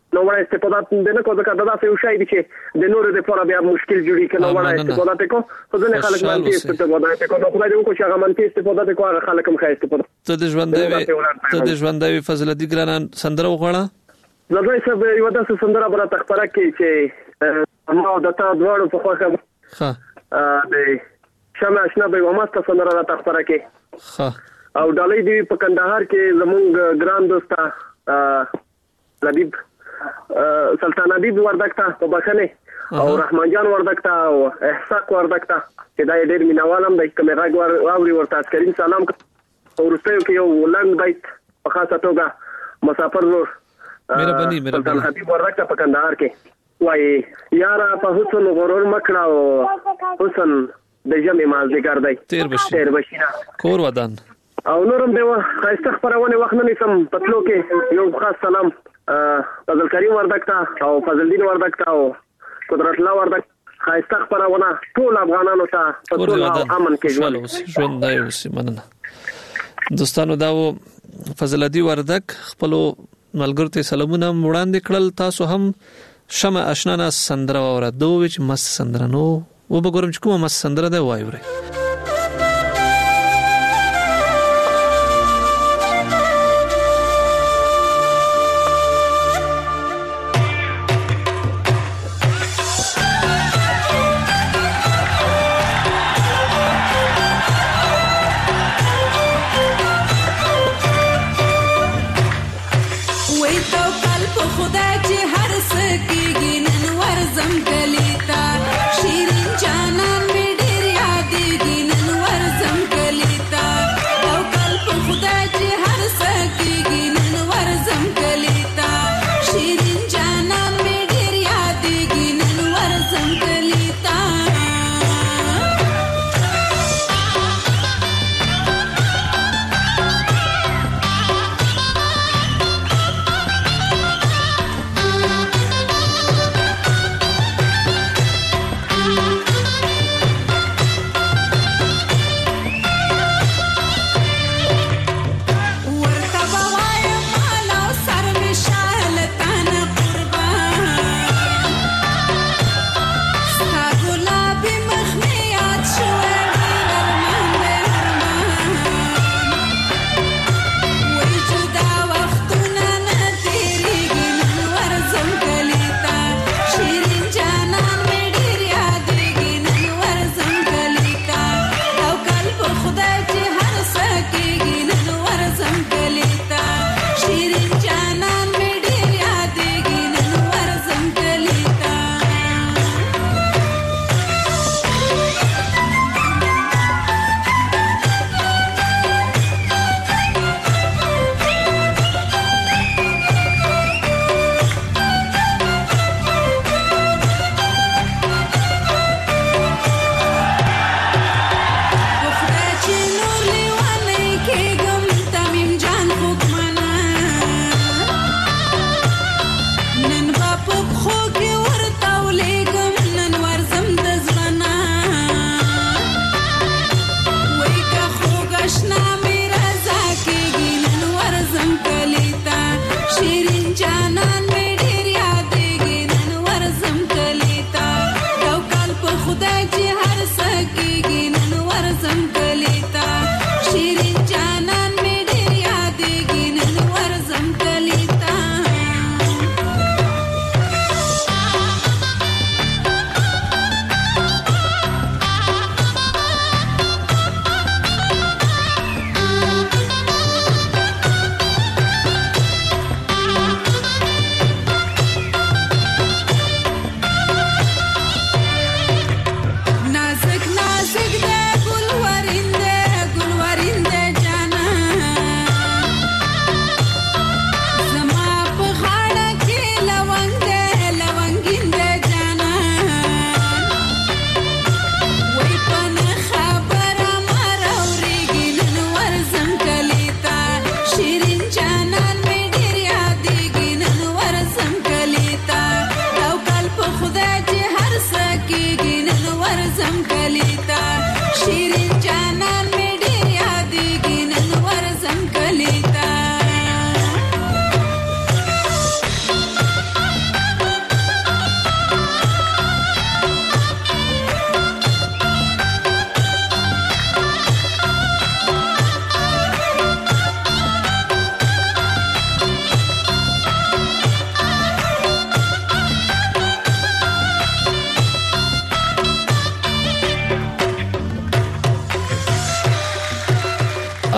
نو وړه استفادات نه کوو ځکه دا څه شي دي چې د نورو لپاره بیا مشکل جوړي کنه وړه استفادات کو خو ځنه خلک باندې استفادات کو نو خدای دې وکړي چې هغه منفي استفادات کو هغه خلک هم ښه استفاده ته د ژوندوي ته د ژوندوي فضل الدین ګرانان سندره وغواړه زه صاحب یو داسې سندره برا تخبره کې چې ما د تا دواړو په خوښه ها د شمع آشنا به وماسته سندره را تخبره کې ها او ډالۍ دی په کندهار کې زمونږ ګران دوستا لبیب سلطان حبیب وردک ته په بخنه او رحمان جان وردک ته او احساق وردک ته چې دا ډېر مینوالم د کیمرا واوري ورته اسکرین سلام او ورسته کې یو لنګ بیت په خاصه توګه مسافر نور مهرباني مهرباني سلطان حبیب وردک ته په کندهار کې وای یارا په حسن غرور مکړه او حسن د جمع مازدیګر دی تیر بشي تیر بشي کور ودان او نورم دیو خاصه خبرونه وخت نه نسم پتلو کې یو خاص سلام فضل کریم وردک ته او فضل الدین وردک ته او قدرت الله وردک خاصه خبرونه ټول افغانانو ته په ټول امن کې ژوند ژوند دی اوسې مننه دوستانو دا و فضل الدین وردک خپل ملګرو ته سلامونه وړاندې کړل تاسو هم شمع آشنا نه سندره وره دوه چې مست سندره نو و بګورم چې کومه مست سندره ده وایوري شیرین جانان می ډیر یادېږي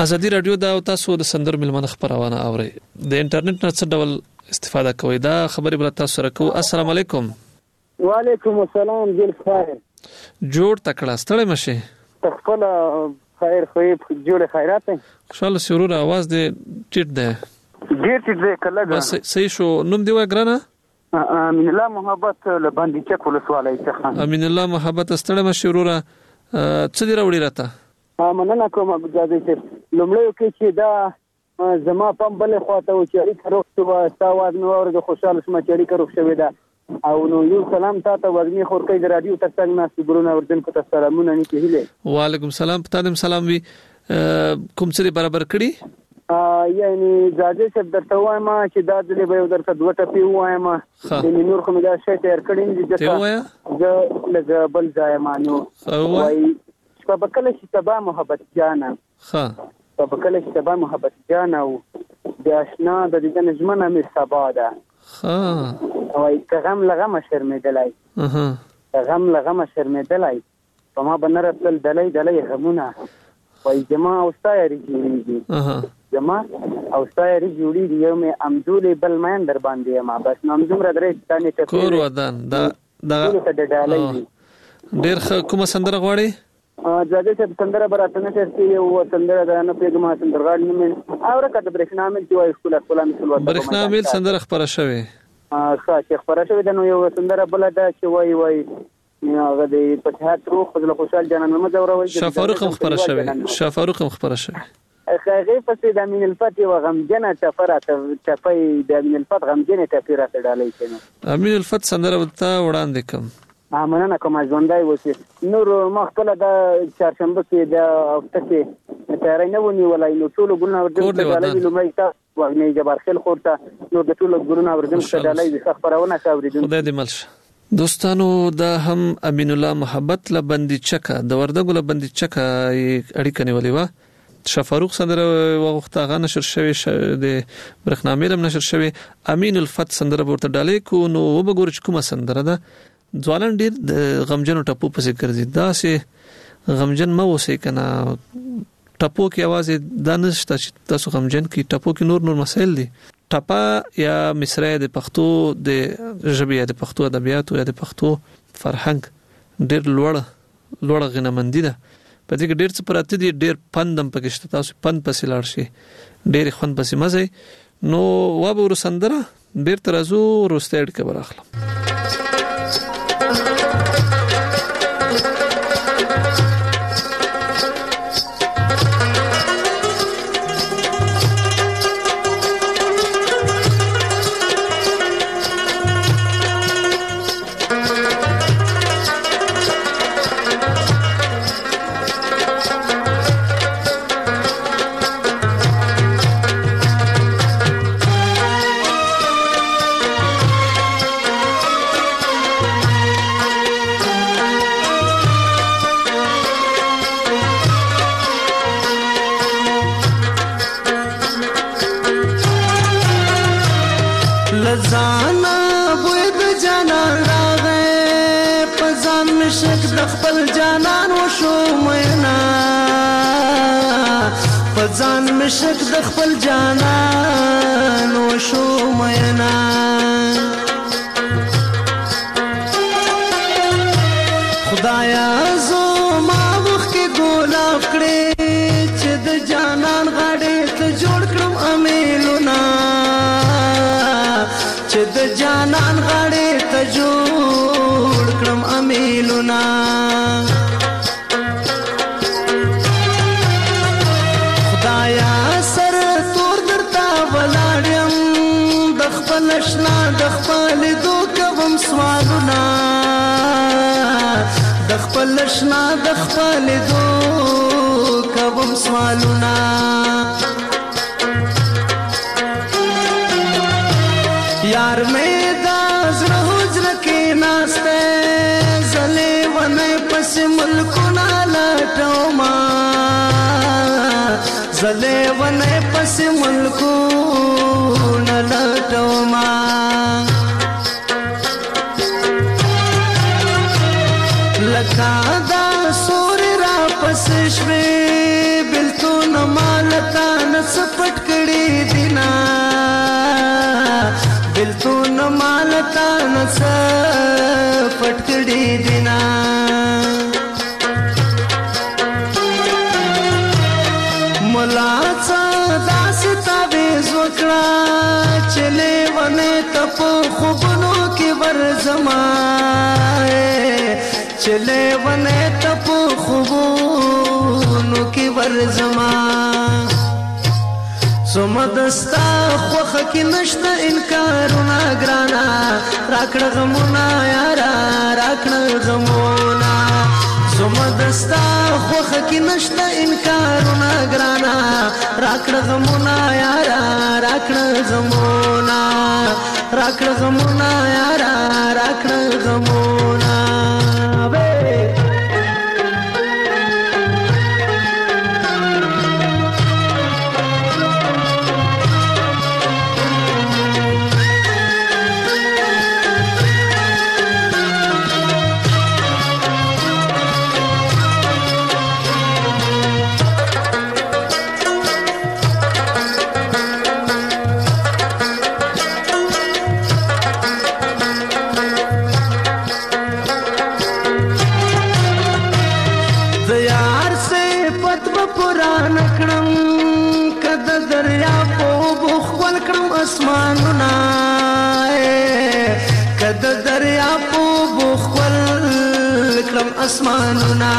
ازادي رادیو دا تاسو د سندر ملمن خبرونه اوري د انټرنیټ نه څه ډول استفاده کوي دا خبري بل تاسو سره کو. السلام علیکم. وعلیکم السلام جل خیر. جوړ تکړه ستړی مشه. خپل خیر خو جوړ خیرات. خوشاله سرور आवाज دې ټیټ ده. ډیر ټیټ ده کله. بس صحیح شو. نوم دی وګرانه. امین الله محبت لبندې چک ولسوالۍ څخه. امین الله محبت ستړی مشه ورور. څه دی راوړی راته؟ مننه کوم ګزارې چې لومړی کې چې دا زما پم بل خواته و چې اړیکه روغ شو استاواد نو ورته خوشاله شم چې اړیکه روغ شوې ده او نو یو سلام تاسو ورني خورکې د رادیو ترڅنګ ناس ګورونه وردن کو تاسو سلامونه نه کېله. وعلیکم السلام. پتایم سلام وی کوم څه برابر کړی؟ یعنی زاده چې درته وایم چې دا د به درته دوه ټپی وایم د نور خو مې دا شی تیر کړی دي چې زه لږ بل ځای مانو وای په بکله چې تبا محبت جانا ها په بکله چې تبا محبت جانا او د آشنا د دې نجمنه مې سبا ده ها وای کغم لغم شرمېدلای اها غم لغم شرمېدلای په ما بنرتل دلای دلای غمونه وای جما اوستای ریږي اها جما اوستای ریږي یو مې امدولې بل مې در باندې ما بس نو زمره درې ستانه ته کور ودان دا دا ډېر کومه سندره غواړي؟ زاده چې سندره براتنه چې یو سندره ده نه پیغام سندرغاړ نه او راکټ برېښنا مل چې وای سکول خپل مثال وته برېښنا مل سندره خبره شوی اه ښه خبره شوی ده نو یو سندره بل ده چې وای وای هغه د فتحات روح خپل خوشحال جانان محمد اوروي شفاروق هم خبره شوی شفاروق هم خبره شوی هغه پسې د امین الفتح و غمجنه چفرات چپای د امین الفتح غمجنه چفرات ډالۍ کینو امین الفتح سندره وته وړاندې کوم. مننه کوم ژوندای وسی نور مخکله د چهارشنبه کې د هفته کې تیارې نه ونی ولای نو ټول ګلونه ورته ډالۍ لومړی تا وغنی جبار خل خورته نو د ټول ګلونه ورته ډالۍ د خبرونه کاوریدل. خدای دې ملش. دوستانو دا هم امین الله محبت لبندې چکه د وردګو لبندې چکه اړیکه نیولې و. شفاروق سندره وغوښته هغه نشر شوی د برېښنامې هم نشر شوی. امین الفتح سندره ورته ډالۍ کو نو وبګور چې کومه سندره ده. ځوانان ډیر د غمجنو ټپو پسې ګرځي دا سه غمجن مو وسې کنه ټپو کې आवाज دا نشته چې تاسو غمجن کې ټپو کې نور نور مسائل دي. ټپا یا مصرع د پښتو د ژبې د پښتو ادبیات او د پښتو فرهنګ ډیر لوړ لوړ غنمندي ده په دې کې ډیر څه پراته دي ډیر پندم پکې شته تاسو پند پسې لاړ شي ډیر خون پسې مزه نو وابو رسندره ډیر ترازو روستېډ کې براخله. ځان مشک د خپل جانان و شو مینا خدایا زو ما وخت کې ګلاب کړې چې د جانان غاړې ته جوړ کړم امیلونه چې د جانان غاړې ته جوړ کړم امیلونه لشنا د خپل دوکوم سوالونه د خپل لشنا د خپل دوکوم سوالونه یار مې دا زړه حجره کې ناشته زلې ونه پس ملکونه لټوما زلې ونه پس ملکونه لټوما لکه دا سوري را پس شوي بلتون مال تا نس پټ کړي دینا بلتون مال تا نس پټ کړي دینا ملا صدا ستاویز وکړه چلے ونه تپ خوبنو کې ورزما چلے ونه تپ خوبونو کې ورزما سمدستا خوخ کې نشته انکارونه ګرانا راکړه غمونه یارا راکړه غمونه سمدستا خوخ کې نشته انکارونه ګرانا راکړه غمونه یارا راکړه غمونه راکړه غمونه یارا راکړه غمونه اسمانونه کد دریا په بخل کړم اسمانونه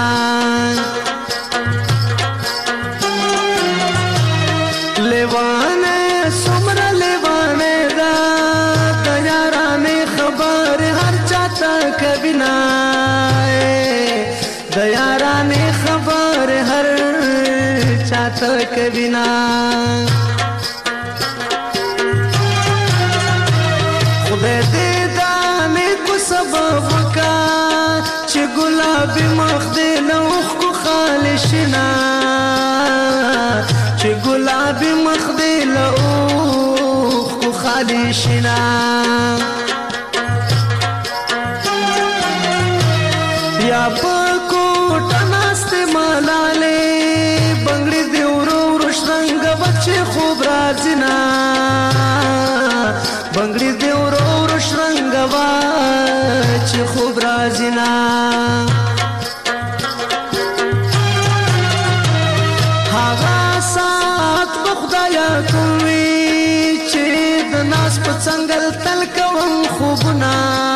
لیوانه سمره لیوانه دا د یارانه خبر هر چاته کبینا د یارانه خبر هر چاته کبینا سبب کا چې ګلابي مخ دې نوخ کو خالشنا چې ګلابي مخ دې نوخ کو خالشنا یا پکو ټناست مالاله بنگړي دې ورو ورش رنگ بچي خوب راځنا بنگړي دې ورو ورش رنگ وا چې خوب رازینا هغه سات بخدایا کوي چې د ناس په څنګل تل کوم خوبنا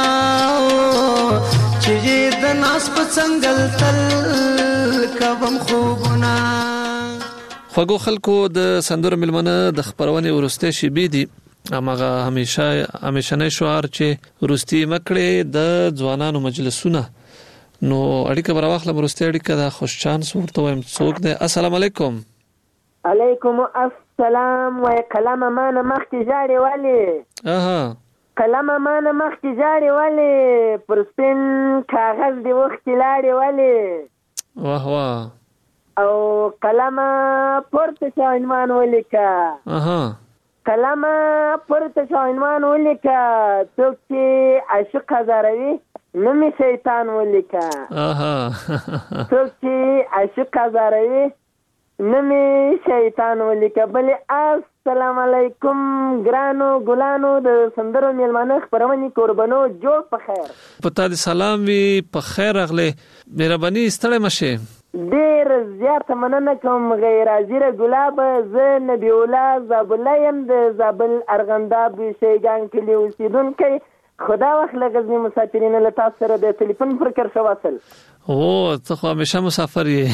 چې د ناس په څنګل تل کوم خوبنا خوږو خلکو د سندرو ملمنه د خبرونه ورسته شي بي دي امغه همیشه همیشه نه شعار چې ورستی مکړه د ځوانانو مجلسونه نو اړیکه برواخله ورستی اړیکه د خوش چانس ورته وایم څوک ده السلام علیکم علیکم السلام و کلام ما نه مخ کی جاړي والی اها کلام ما نه مخ کی جاړي والی پر سپین کاغذ دی وخت لاړي والی واه واه او کلام پورته عنوان ولیکا اها کلمه پرته عنوان ولیکه څوک چې عاشق هزاروي نومي شیطان ولیکه اها څوک چې عاشق هزاروي نومي شیطان ولیکه بلې السلام علیکم ګرانو ګلانو د سندرو میلمانه خبرونې قربانو جوړ په خیر پتا دې سلام وي په خیر اغله مهرباني ستړی مشه ډیر زیات مننه کوم غیر حاضر ګلاب ز نبی الله زابلایم د زابل ارغنداب شیګان کلی اوسیدونکو خدا وخت لګزنی مسافرین له تاسو سره د ټلیفون پر کر شو وصل او ته خو همیشه مسافر یې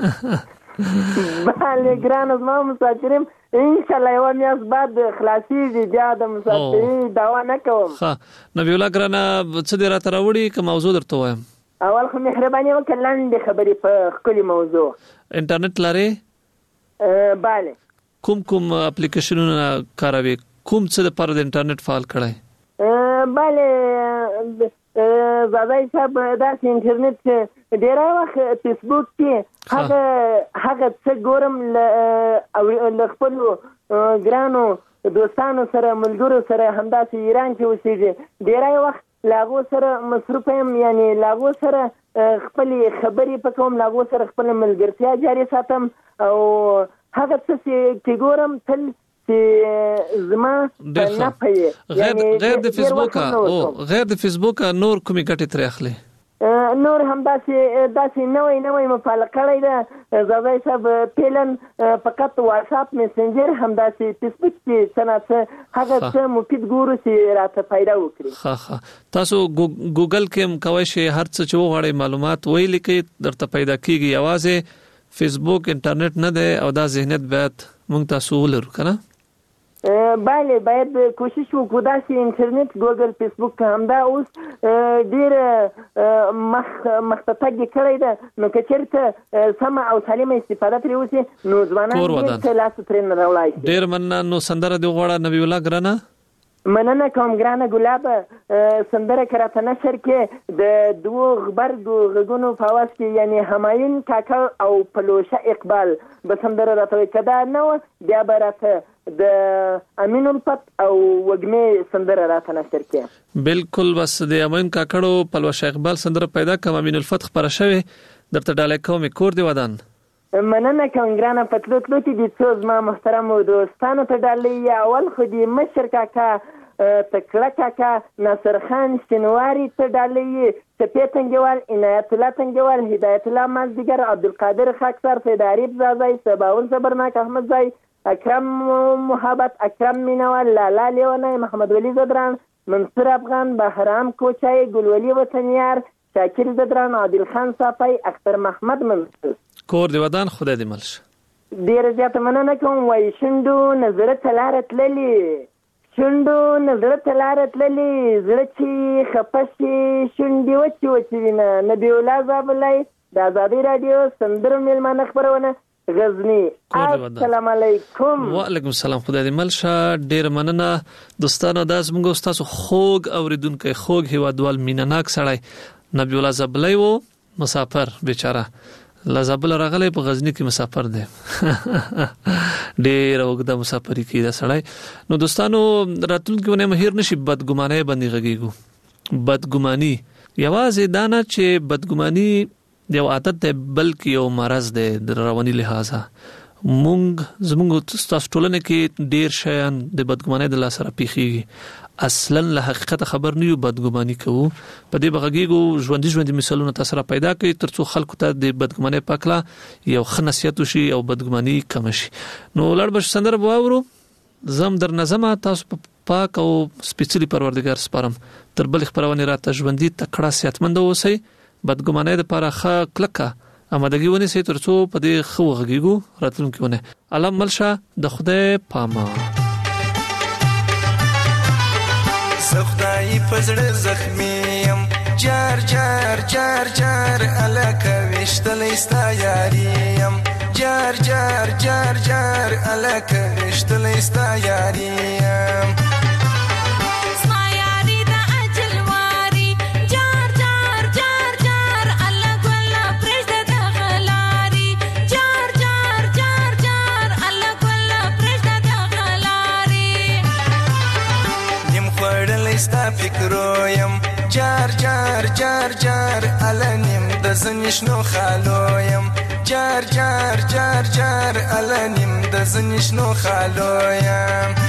بله ګران از ما مسافریم انشالله یو میاس بعد خلاصي بیا د مسافرین دعوا نه کوم ها نبی الله ګرانه څه دې راته راوړي که موضوع درته وایم اول خو مهرباني وکړه لاندې خبرې په خپل موضوع انټرنیټ لري bale کوم کوم اپلیکیشنونه کاروي کوم څه د پر د انټرنیټ فعال کړای bale زادای صاحب دا انټرنیټ ډیر وخت فیسبوک کې هغه هغه څه ګورم او ل خپل ګرانو دوستانو سره ملګرو سره همداسې ایران کې اوسېږي ډیر وخت لاغو سره مصروف یم یعنی لاغو سره خپل خبرې پکوم لاغو سره خپل ملګرتیا جاري ساتم او هغه څه چې ګورم تل چې زما نه پي غیر غیر د فیسبوک او غیر د فیسبوک نور کومي ګټه تر اخلي نور هم داسې داسې نوې نوې مفاعله کړی ده زوی صاحب پیلن فقط واتساپ میسنجر هم داسې فیسبوک کې څنګه هغه څه مفید ګورو چې راته پیدا وکړي ها ها تاسو ګوګل کې کوي شي هر څه چې وغواړي معلومات ویل کې درته پیدا کیږي اوازه فیسبوک انټرنیټ نه ده او دا ذهنیت باید مونږ تاسو ولرو کنه بله باید کوشش وکړو دا چې انټرنیټ ګوګل فیسبوک همدا اوس ډیر مخ مخته کړی ده نو که چېرته سمه او سالمه استفاده ترې وشي نو ځوانان ډېر لاس ترې نه راوړی شي ډېر مننه نو سندره دې غواړه نبی الله ګرانه مننه کوم ګرانه ګلابه سندره که راته نشر کې د دوو غبرګو غږونو په اواز کې یعنی همایون کاکا او پلوشه اقبال به سندره راته وایي که دا نه وه بیا به راته د امین الفت او وږمې سندره راته نشر کې بالکل بس د امین کاکړو پلوشه اقبال سندره پیدا کوم امین الفت خبره شوی درته ډالۍ کوم کور دی ودان مننه کوم ګرانه پتلو تلو کې دي څو زما محترم دوستانو ته ډالۍ اول خو دې مشر کاکا تکړه کاکا ناصر خان شنواری ته ډالۍ سپی تنګوال عنایت الله تنګوال هدایت الله مازدیګر عبدالقادر خاکسار فیداریب زازای سباون صبرناک احمد زای اکرم محبت اکرم مینوال لالا لیونای محمد ولی زدران منصور افغان بهرام کوچای گلولی وطنیار شاکر زدران عادل خان صافی اختر محمد منصور کور دی ودان خدای دې ملش ډیر زیات مننه کوم وای شندو نظر تلارت للی شندو نظر تلارت للی زړه چې خپشي شندې وچی وچی وینه نبی الله زابلای د آزادی رادیو سندرو میلمانه خبرونه غزنی السلام علیکم وعلیکم السلام خدای دې ملشه ډیر مننه دوستانو دا زموږ تاسو خوږ اوریدونکو خوږ هیوادوال مینناک سړی نبی الله زابلای وو مسافر بیچاره لزابل راغلی په غزنی کې مسافر دی ډېر وګدا مسافری کې دا سړی نو دوستانو راتلونکي ونه مهیر نشي بدګمانه باندې غږیږو بدګماني یوازې دانا چې بدګماني یو عادت دی بلکې یو مرض دی د رواني لحاظه مونږ زمونږ تاسو ټولنه کې ډېر شیان د بدګمانۍ د لاسره پیخیږي اصلا له حقیقت خبر نه یو بدګماني کوو په دې بغږیږو ژوندۍ ژوندۍ مثالونه تاسو را پیدا کړئ ترڅو خلکو ته د بدګمانۍ پکلا یو خنسیت شي او بدګماني کم شي نو لړ بش سندره واورو زم در نظم تاسو پاک او سپیڅلی پروردگار سپارم تر بل خبرونه راته ژوندۍ تکړه صحتمند اوسئ بدګمانۍ د لپاره ښه کلکه امادګي ونی سي ترڅو په دې خو غږیږو راتلونکي ونه علم ملشه د خدای پاما زخدای پزړه زخمیم جار جار جار جار الکه وشتلې ستا یاریم جار جار جار جار الکه وشتلې ستا یاریم ستا فکرویم جار جار جار جار الانیم د زنشنو خالویم جار جار جار جار الانیم د زنشنو خالویم